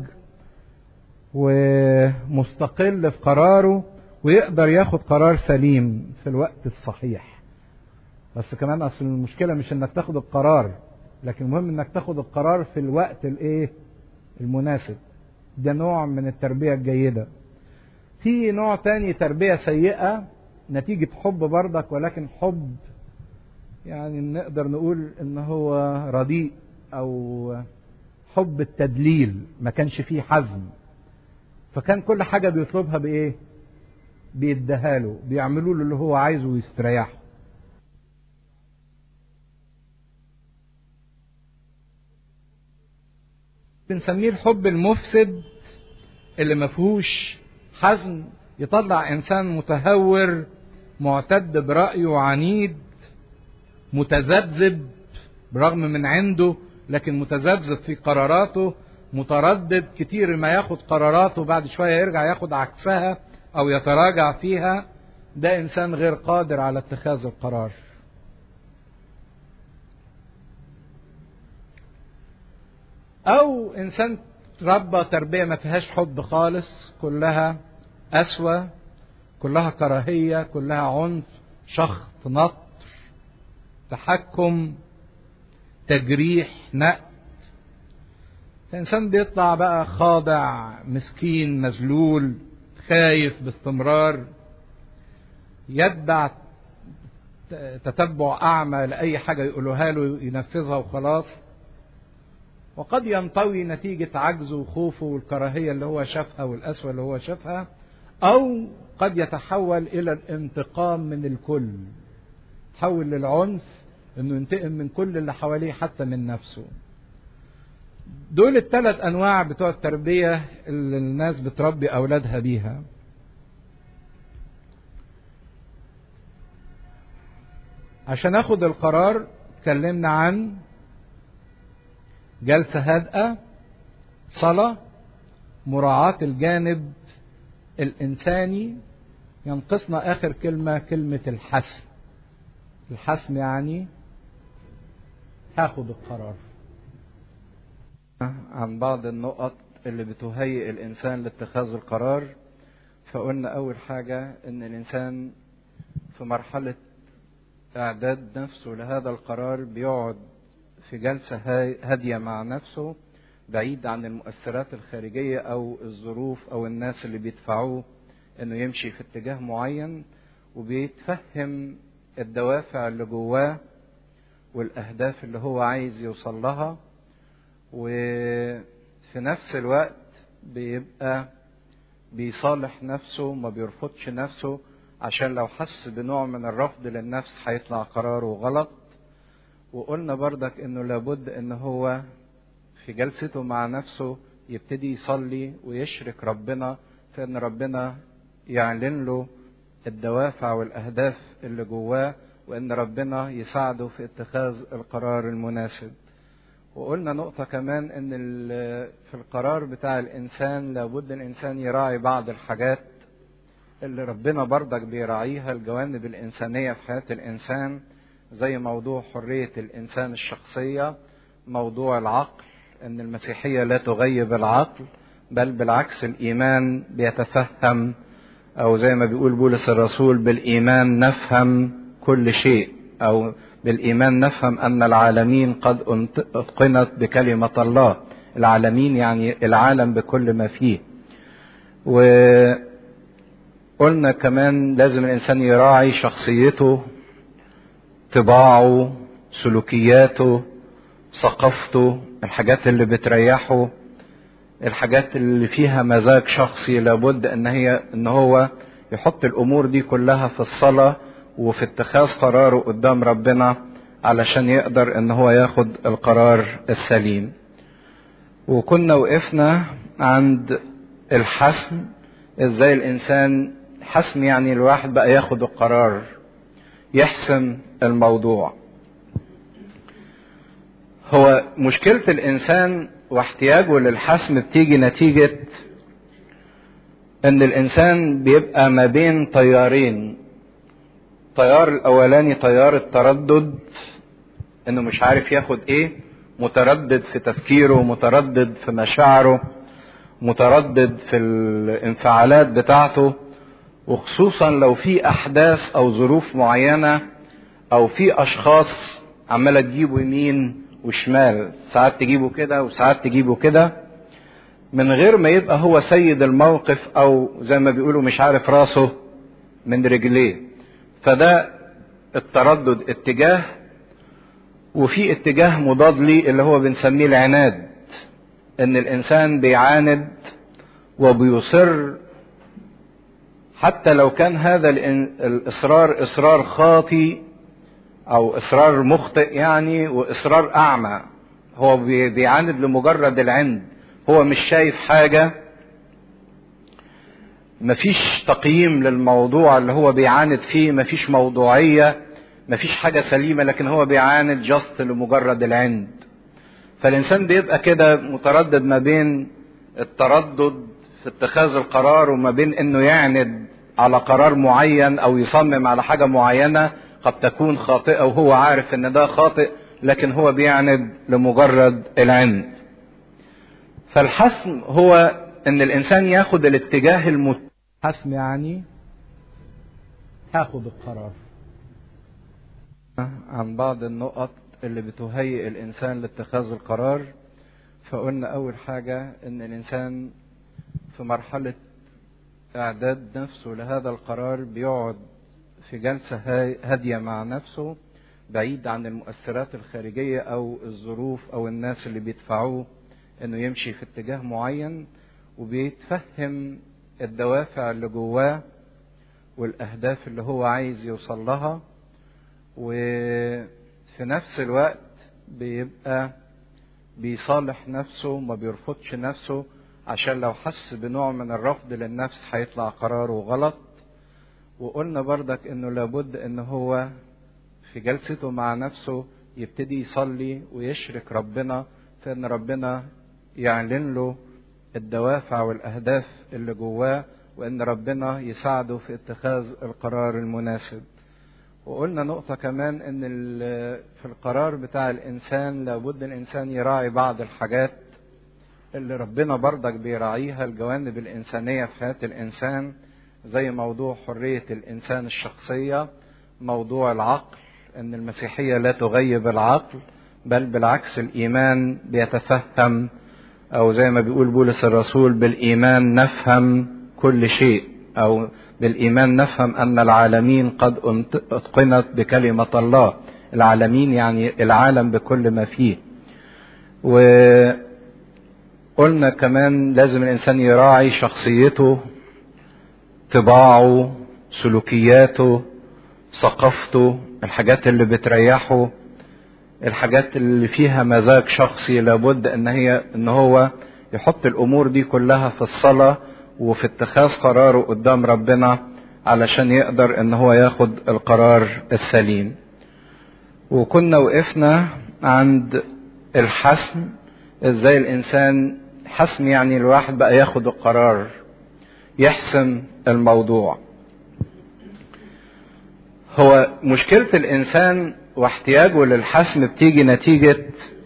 ومستقل في قراره، ويقدر ياخد قرار سليم في الوقت الصحيح. بس كمان اصل المشكلة مش انك تاخد القرار، لكن المهم انك تاخد القرار في الوقت الايه؟ المناسب. ده نوع من التربية الجيدة. في نوع تاني تربية سيئة نتيجة حب برضك، ولكن حب يعني نقدر نقول ان هو رديء، او حب التدليل، ما كانش فيه حزم، فكان كل حاجة بيطلبها بايه؟ بيديهاله، بيعملوا له اللي هو عايزه ويستريحوا. بنسميه الحب المفسد اللي ما فيهوش حزم، يطلع انسان متهور معتد برأيه عنيد متذبذب برغم من عنده، لكن متذبذب في قراراته، متردد كتير ما ياخد قراراته بعد شوية يرجع ياخد عكسها او يتراجع فيها. ده انسان غير قادر على اتخاذ القرار. او انسان تربى تربية ما فيهاش حب خالص، كلها قسوة، كلها كراهية، كلها عنف، شخط، نطر، تحكم، تجريح، نقد. الانسان بيطلع بقى خاضع، مسكين، مذلول، خايف باستمرار، يتبع تتبع اعمى لاي حاجة يقولوها له ينفذها وخلاص. وقد ينطوي نتيجة عجزه وخوفه والكراهية اللي هو شافها والقسوة اللي هو شافها، او قد يتحول الى الانتقام من الكل، يتحول للعنف، انه ينتقم من كل اللي حواليه حتى من نفسه. دول ال3 انواع بتوع التربية اللي الناس بتربي اولادها بيها. عشان اخد القرار اتكلمنا عن جلسة هادئة، صلاة، مراعاة الجانب الإنساني. ينقصنا آخر كلمة، كلمة الحسم. الحسم يعني هاخد القرار. عن بعض النقط اللي بتهيئ الإنسان لاتخاذ القرار، فقلنا أول حاجة إن الإنسان في مرحلة إعداد نفسه لهذا القرار بيقعد في جلسة هادية مع نفسه، بعيد عن المؤثرات الخارجية أو الظروف أو الناس اللي بيدفعوه إنه يمشي في اتجاه معين، وبيتفهم الدوافع اللي جواه والأهداف اللي هو عايز يوصل لها، وفي نفس الوقت بيبقى بيصالح نفسه ما بيرفضش نفسه، عشان لو حس بنوع من الرفض للنفس هيطلع قراره غلط. وقلنا بردك انه لابد ان هو في جلسته مع نفسه يبتدي يصلي ويشرك ربنا في ان ربنا يعلن له الدوافع والاهداف اللي جواه، وان ربنا يساعده في اتخاذ القرار المناسب. وقلنا نقطة كمان ان في القرار بتاع الانسان لابد الانسان يراعي بعض الحاجات اللي ربنا بردك بيراعيها، الجوانب الانسانية في حياة الانسان، زي موضوع حرية الانسان الشخصية، موضوع العقل، ان المسيحية لا تغيب العقل، بل بالعكس الايمان بيتفهم، او زي ما بيقول بولس الرسول بالايمان نفهم كل شيء، او بالايمان نفهم ان العالمين قد اتقنت بكلمة الله. العالمين يعني العالم بكل ما فيه. وقلنا كمان لازم الانسان يراعي شخصيته، طباعه، سلوكياته، ثقافته، الحاجات اللي بتريحه، الحاجات اللي فيها مزاج شخصي، لابد ان هو يحط الامور دي كلها في الصلاة وفي اتخاذ قراره قدام ربنا، علشان يقدر ان هو ياخد القرار السليم. وكنا وقفنا عند الحسم، ازاي الانسان حسم يعني الواحد بقى ياخد القرار، يحسم الموضوع. هو مشكلة الانسان واحتياجه للحسم بتيجي نتيجة ان الانسان بيبقى ما بين تيارين. التيار الاولاني تيار التردد، انه مش عارف ياخد ايه، متردد في تفكيره، متردد في مشاعره، متردد في الانفعالات بتاعته، وخصوصا لو في احداث او ظروف معينة او في اشخاص عمالة تجيبه يمين وشمال، ساعات تجيبه كده وساعات تجيبه كده، من غير ما يبقى هو سيد الموقف، او زي ما بيقولوا مش عارف راسه من رجليه. فده التردد اتجاه. وفي اتجاه مضاد ليه اللي هو بنسميه العناد، ان الانسان بيعاند وبيصر حتى لو كان هذا الاصرار اصرار خاطئ او اصرار مخطئ يعني، واصرار اعمى. هو بيعاند لمجرد العند، هو مش شايف حاجة، مفيش تقييم للموضوع اللي هو بيعاند فيه، مفيش موضوعية، مفيش حاجة سليمة، لكن هو بيعاند جست لمجرد العند. فالإنسان بيبقى كده متردد ما بين التردد في اتخاذ القرار، وما بين انه يعند على قرار معين او يصمم على حاجة معينة قد تكون خاطئة وهو عارف ان ده خاطئ، لكن هو بيعند لمجرد العند. فالحسم هو ان الانسان ياخد الاتجاه
حسم يعني هاخد القرار.
عن بعض النقط اللي بتهيئ الانسان لاتخاذ القرار. فقلنا اول حاجة ان الانسان في مرحلة اعداد نفسه لهذا القرار بيقعد في جلسة هادية مع نفسه، بعيد عن المؤثرات الخارجية او الظروف او الناس اللي بيدفعوه انه يمشي في اتجاه معين، وبيتفهم الدوافع اللي جواه والاهداف اللي هو عايز يوصل لها. وفي نفس الوقت بيبقى بيصالح نفسه، ما بيرفضش نفسه، عشان لو حس بنوع من الرفض للنفس هيطلع قراره غلط. وقلنا بردك انه لابد ان هو في جلسته مع نفسه يبتدي يصلي ويشرك ربنا في ان ربنا يعلن له الدوافع والاهداف اللي جواه، وان ربنا يساعده في اتخاذ القرار المناسب. وقلنا نقطة كمان ان في القرار بتاع الانسان لابد الانسان يراعي بعض الحاجات اللي ربنا برضك بيراعيها، الجوانب الانسانية في حياة الانسان، زي موضوع حرية الانسان الشخصية، موضوع العقل، ان المسيحية لا تغيب العقل، بل بالعكس الايمان بيتفهم، او زي ما بيقول بولس الرسول بالايمان نفهم كل شيء، او بالايمان نفهم ان العالمين قد اتقنت بكلمة الله. العالمين يعني العالم بكل ما فيه. وقلنا كمان لازم الانسان يراعي شخصيته، طباعه، سلوكياته، ثقافته، الحاجات اللي بتريحه، الحاجات اللي فيها مزاج شخصي، لابد ان هو يحط الامور دي كلها في الصلاة وفي اتخاذ قراره قدام ربنا علشان يقدر ان هو ياخد القرار السليم. وكنا وقفنا عند الحسم، ازاي الانسان حسم، يعني الواحد بقى ياخد القرار، يحسم الموضوع. هو مشكلة الانسان واحتياجه للحسم بتيجي نتيجة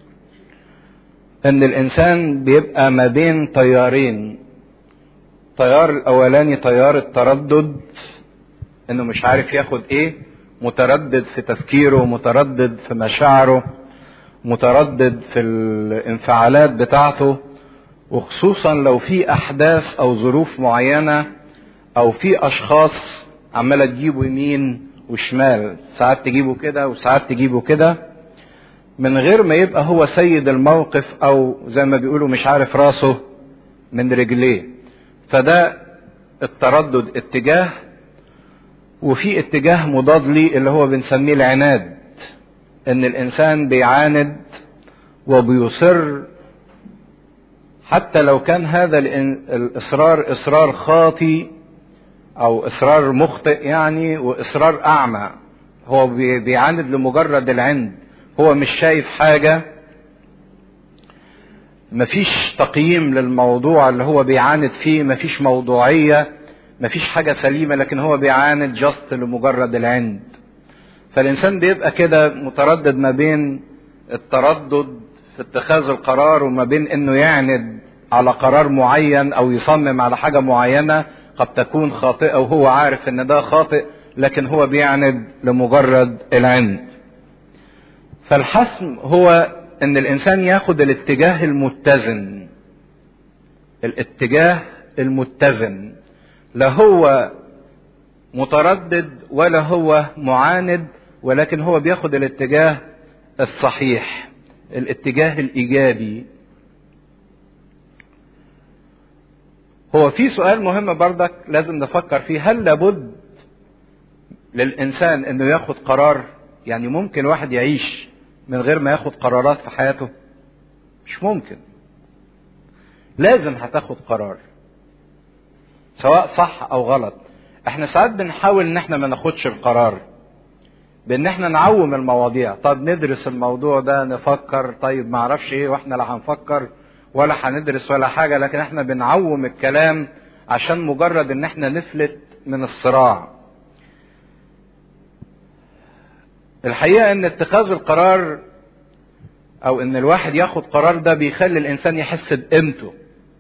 ان الانسان بيبقى ما بين تيارين. التيار الاولاني تيار التردد، انه مش عارف ياخد ايه، متردد في تفكيره، متردد في مشاعره، متردد في الانفعالات بتاعته، وخصوصا لو في احداث او ظروف معينة او في اشخاص عمالة تجيبه يمين وشمال، ساعات تجيبه كده وساعات تجيبه كده، من غير ما يبقى هو سيد الموقف، او زي ما بيقولوا مش عارف راسه من رجليه. فده التردد اتجاه. وفي اتجاه مضاد ليه اللي هو بنسميه العناد، ان الانسان بيعاند وبيصر حتى لو كان هذا الاصرار اصرار خاطئ او اصرار مخطئ يعني، واصرار اعمى. هو بيعاند لمجرد العند، هو مش شايف حاجة، مفيش تقييم للموضوع اللي هو بيعاند فيه، مفيش موضوعية، مفيش حاجة سليمة، لكن هو بيعاند جست لمجرد العند. فالإنسان بيبقى كده متردد ما بين التردد في اتخاذ القرار وما بين انه يعند على قرار معين او يصمم على حاجة معينة قد تكون خاطئة وهو عارف ان ده خاطئ، لكن هو بيعند لمجرد العند. فالحسم هو ان الانسان ياخد الاتجاه المتزن، الاتجاه المتزن، لا هو متردد ولا هو معاند، ولكن هو بياخد الاتجاه الصحيح، الاتجاه الايجابي. هو في سؤال مهم برضك لازم نفكر فيه، هل لابد للانسان انه ياخد قرار؟ يعني ممكن واحد يعيش من غير ما ياخد قرارات في حياته؟ مش ممكن، لازم هتاخد قرار سواء صح او غلط. احنا ساعات بنحاول ان احنا ما ناخدش القرار بان احنا نعوم المواضيع، طب ندرس الموضوع ده نفكر، طيب ما اعرفش ايه، واحنا لا هنفكر ولا هندرس ولا حاجة، لكن احنا بنعوم الكلام عشان مجرد ان احنا نفلت من الصراع. الحقيقة ان اتخاذ القرار او ان الواحد ياخد قرار ده بيخلي الانسان يحس بقيمته،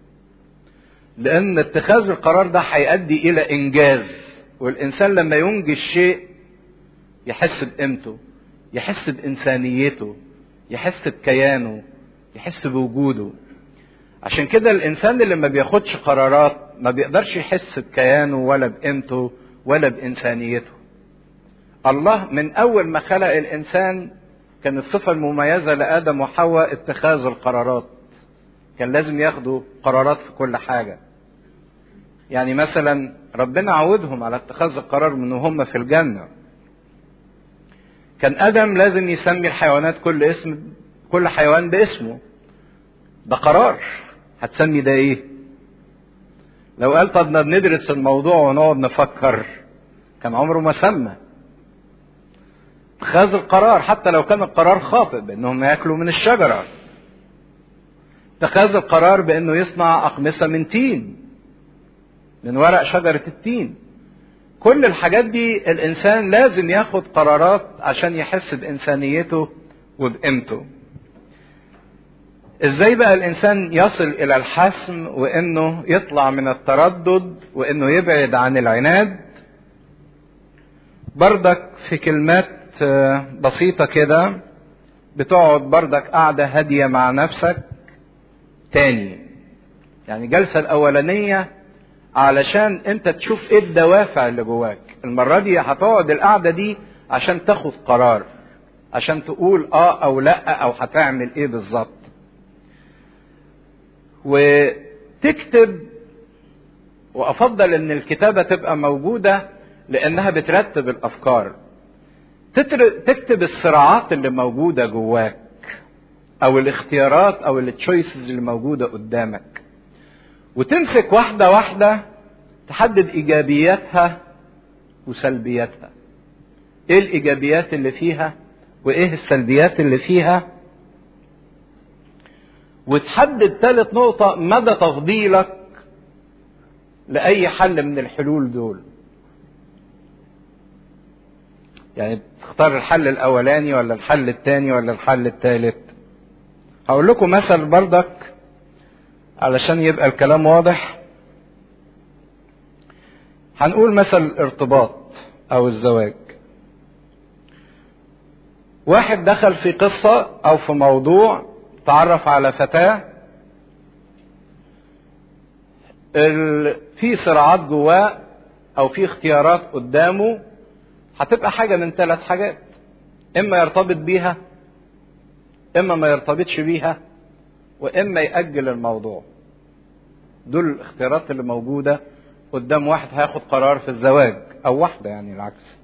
لان اتخاذ القرار ده هيؤدي الى انجاز، والانسان لما ينجز شيء يحس بقيمته، يحس بانسانيته، يحس بكيانه، يحس بوجوده. عشان كده الانسان اللي ما بياخدش قرارات ما بيقدرش يحس بكيانه ولا بقيمته ولا بانسانيته. الله من اول ما خلق الانسان كان الصفة المميزة لآدم وحواء اتخاذ القرارات، كان لازم ياخدوا قرارات في كل حاجة. يعني مثلا ربنا عودهم على اتخاذ القرار من هم في الجنة. كان آدم لازم يسمي الحيوانات كل حيوان باسمه، ده قرار، هتسمي ده ايه؟ لو قال طب ندرس الموضوع ونقعد نفكر كان عمره ما سمى. اتخاذ القرار حتى لو كان القرار خاطئ بانهم ياكلوا من الشجرة، اتخاذ القرار بانه يصنع اقمصة من تين، من ورق شجرة التين. كل الحاجات دي الانسان لازم ياخد قرارات عشان يحس بانسانيته وبقيمته. ازاي بقى الانسان يصل الى الحسم وانه يطلع من التردد وانه يبعد عن العناد؟ بردك في كلمات بسيطة كده، بتقعد بردك قاعدة هادية مع نفسك تاني، يعني جلسة الاولانية علشان انت تشوف ايه الدوافع اللي جواك. المرة دي هتقعد القعدة دي عشان تاخد قرار، عشان تقول اه او لا او هتعمل ايه بالظبط، وتكتب وافضل ان الكتابة تبقى موجودة لانها بترتب الافكار. تكتب الصراعات اللي موجودة جواك او الاختيارات او التشويسز اللي موجودة قدامك، وتمسك واحدة واحدة تحدد ايجابياتها وسلبياتها. ايه الايجابيات اللي فيها وايه السلبيات اللي فيها، وتحدد ثالث نقطة مدى تفضيلك لأي حل من الحلول دول. يعني تختار الحل الأولاني ولا الحل الثاني ولا الحل الثالث. هقول لكم مثل بردك علشان يبقى الكلام واضح. هنقول مثل الارتباط أو الزواج. واحد دخل في قصة أو في موضوع، تعرف على فتاة، في صراعات جواه او في اختيارات قدامه، هتبقى حاجة من 3 حاجات: اما يرتبط بيها، اما ما يرتبطش بيها، واما يأجل الموضوع. دول الاختيارات اللي موجودة قدام واحد هياخد قرار في الزواج، او واحدة يعني العكس.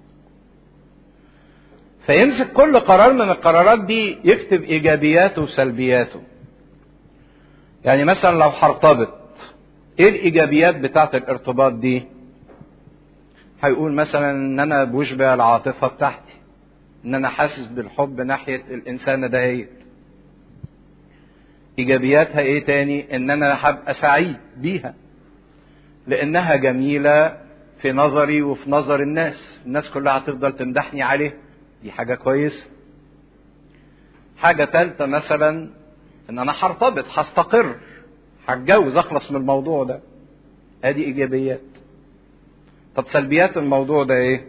فيمسك كل قرار من القرارات دي يكتب ايجابياته وسلبياته. يعني مثلا لو هرتبط، ايه الايجابيات بتاعت الارتباط دي؟ هيقول مثلا ان انا بشبع العاطفة بتاعتي، ان انا حاسس بالحب ناحية الانسانة دهيت. ايجابياتها ايه تاني؟ ان انا هبقى سعيد بيها لانها جميلة في نظري وفي نظر الناس كلها هتفضل تمدحني عليه، دي حاجة كويسة. حاجة ثالثة مثلا ان انا هرتبط، هستقر، هتجوز، اخلص من الموضوع ده، ادي ايجابيات. طب سلبيات الموضوع ده ايه؟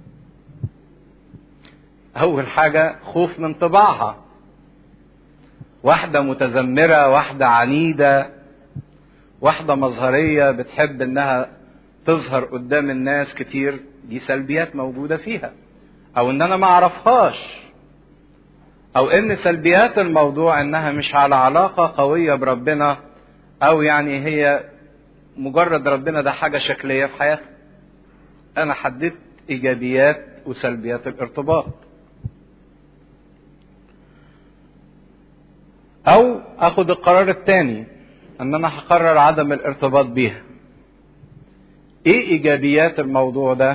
اول حاجة خوف من طباعها، واحدة متذمرة، واحدة عنيدة، واحدة مظهرية بتحب انها تظهر قدام الناس كتير، دي سلبيات موجودة فيها. او ان انا ما اعرفهاش، او ان سلبيات الموضوع انها مش على علاقة قوية بربنا، او يعني هي مجرد ربنا ده حاجة شكلية في حياتها. انا حددت ايجابيات وسلبيات الارتباط. او اخد القرار الثاني ان انا هقرر عدم الارتباط بيها. ايه ايجابيات الموضوع ده؟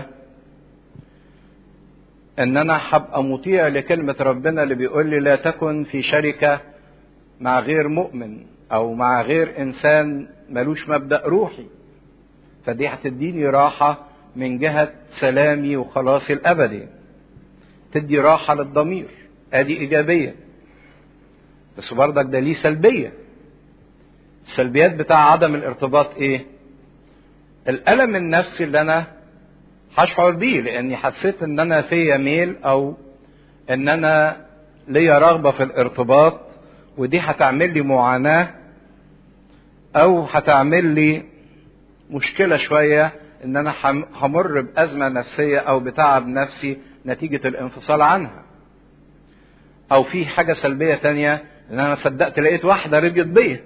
ان انا هبقى مطيع لكلمة ربنا اللي بيقول لي لا تكن في شركة مع غير مؤمن او مع غير انسان ملوش مبدأ روحي. فدي هتديني راحة من جهة سلامي وخلاصي الابدي، تدي راحة للضمير، ادي ايجابية. بس برضك ده ليه سلبية. السلبيات بتاع عدم الارتباط ايه؟ الالم النفسي اللي انا هشعر بيه لاني حسيت ان انا فيا ميل او ان انا ليا رغبة في الارتباط، ودي هتعمل لي معاناة او هتعمل لي مشكلة شوية، ان انا همر بازمة نفسية او بتعب نفسي نتيجة الانفصال عنها. او في حاجة سلبية تانية، ان انا صدقت لقيت واحدة رضيت بيا،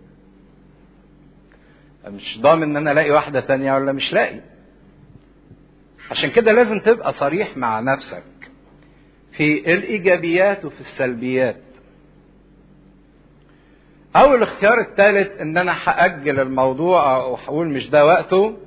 مش ضامن ان انا الاقي واحدة تانية ولا مش لاقي. عشان كده لازم تبقى صريح مع نفسك في الايجابيات وفي السلبيات. او الاختيار الثالث ان انا هأجل الموضوع او هقول مش ده وقته،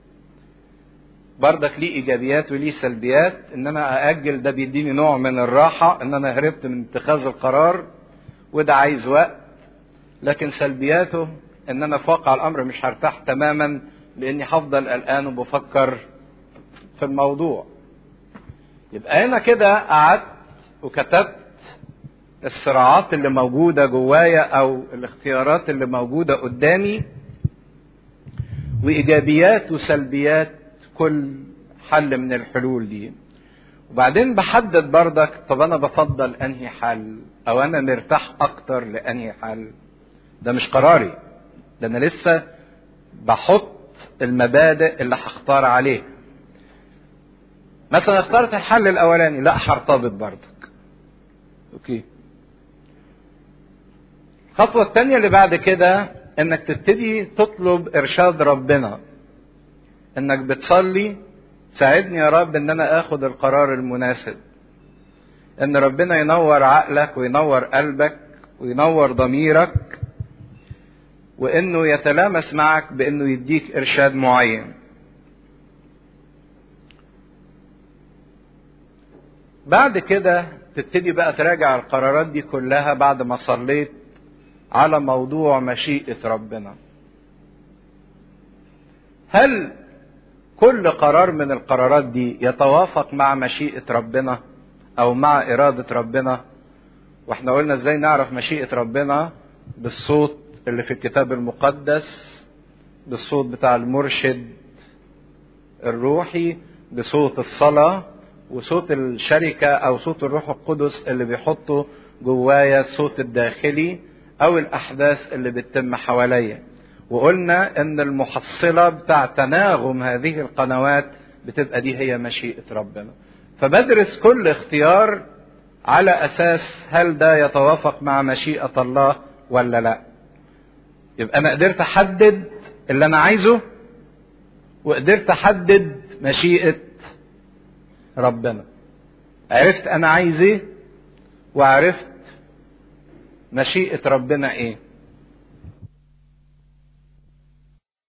بردك ليه ايجابيات وليه سلبيات. ان انا أأجل ده بيديني نوع من الراحة، ان انا هربت من اتخاذ القرار وده عايز وقت. لكن سلبياته ان انا في واقع الامر مش هرتاح تماما لاني هفضل قلقان وبفكر في الموضوع. يبقى انا كده قعدت وكتبت الصراعات اللي موجودة جوايا او الاختيارات اللي موجودة قدامي، وايجابيات وسلبيات كل حل من الحلول دي. وبعدين بحدد بردك طب انا بفضل انهي حل، او انا مرتاح اكتر لانهي حل. ده مش قراري، ده انا لسه بحط المبادئ اللي هختار عليه. مثلا اخترت الحل الاولاني، لا هرتبط بردك، اوكي. الخطوة الثانية اللي بعد كده انك تبتدي تطلب ارشاد ربنا
انك بتصلي ساعدني يا رب ان انا اخد القرار المناسب، ان ربنا ينور عقلك وينور قلبك وينور ضميرك، وانه يتلامس معك بانه يديك ارشاد معين. بعد كده تبتدي بقى تراجع القرارات دي كلها بعد ما صليت على موضوع مشيئة ربنا. هل كل قرار من القرارات دي يتوافق مع مشيئة ربنا او مع ارادة ربنا؟ واحنا قلنا ازاي نعرف مشيئة ربنا؟ بالصوت اللي في الكتاب المقدس، بالصوت بتاع المرشد الروحي، بصوت الصلاة، وصوت الشركة او صوت الروح القدس اللي بيحطه جوايا، الصوت الداخلي او الاحداث اللي بتتم حواليا. وقلنا ان المحصلة بتاع تناغم هذه القنوات بتبقى دي هي مشيئة ربنا. فبدرس كل اختيار على اساس هل ده يتوافق مع مشيئة الله ولا لا. يبقى انا قدرت احدد اللي انا عايزه، وقدرت احدد مشيئة ربنا. عرفت انا عايز ايه، وعرفت مشيئة ربنا ايه.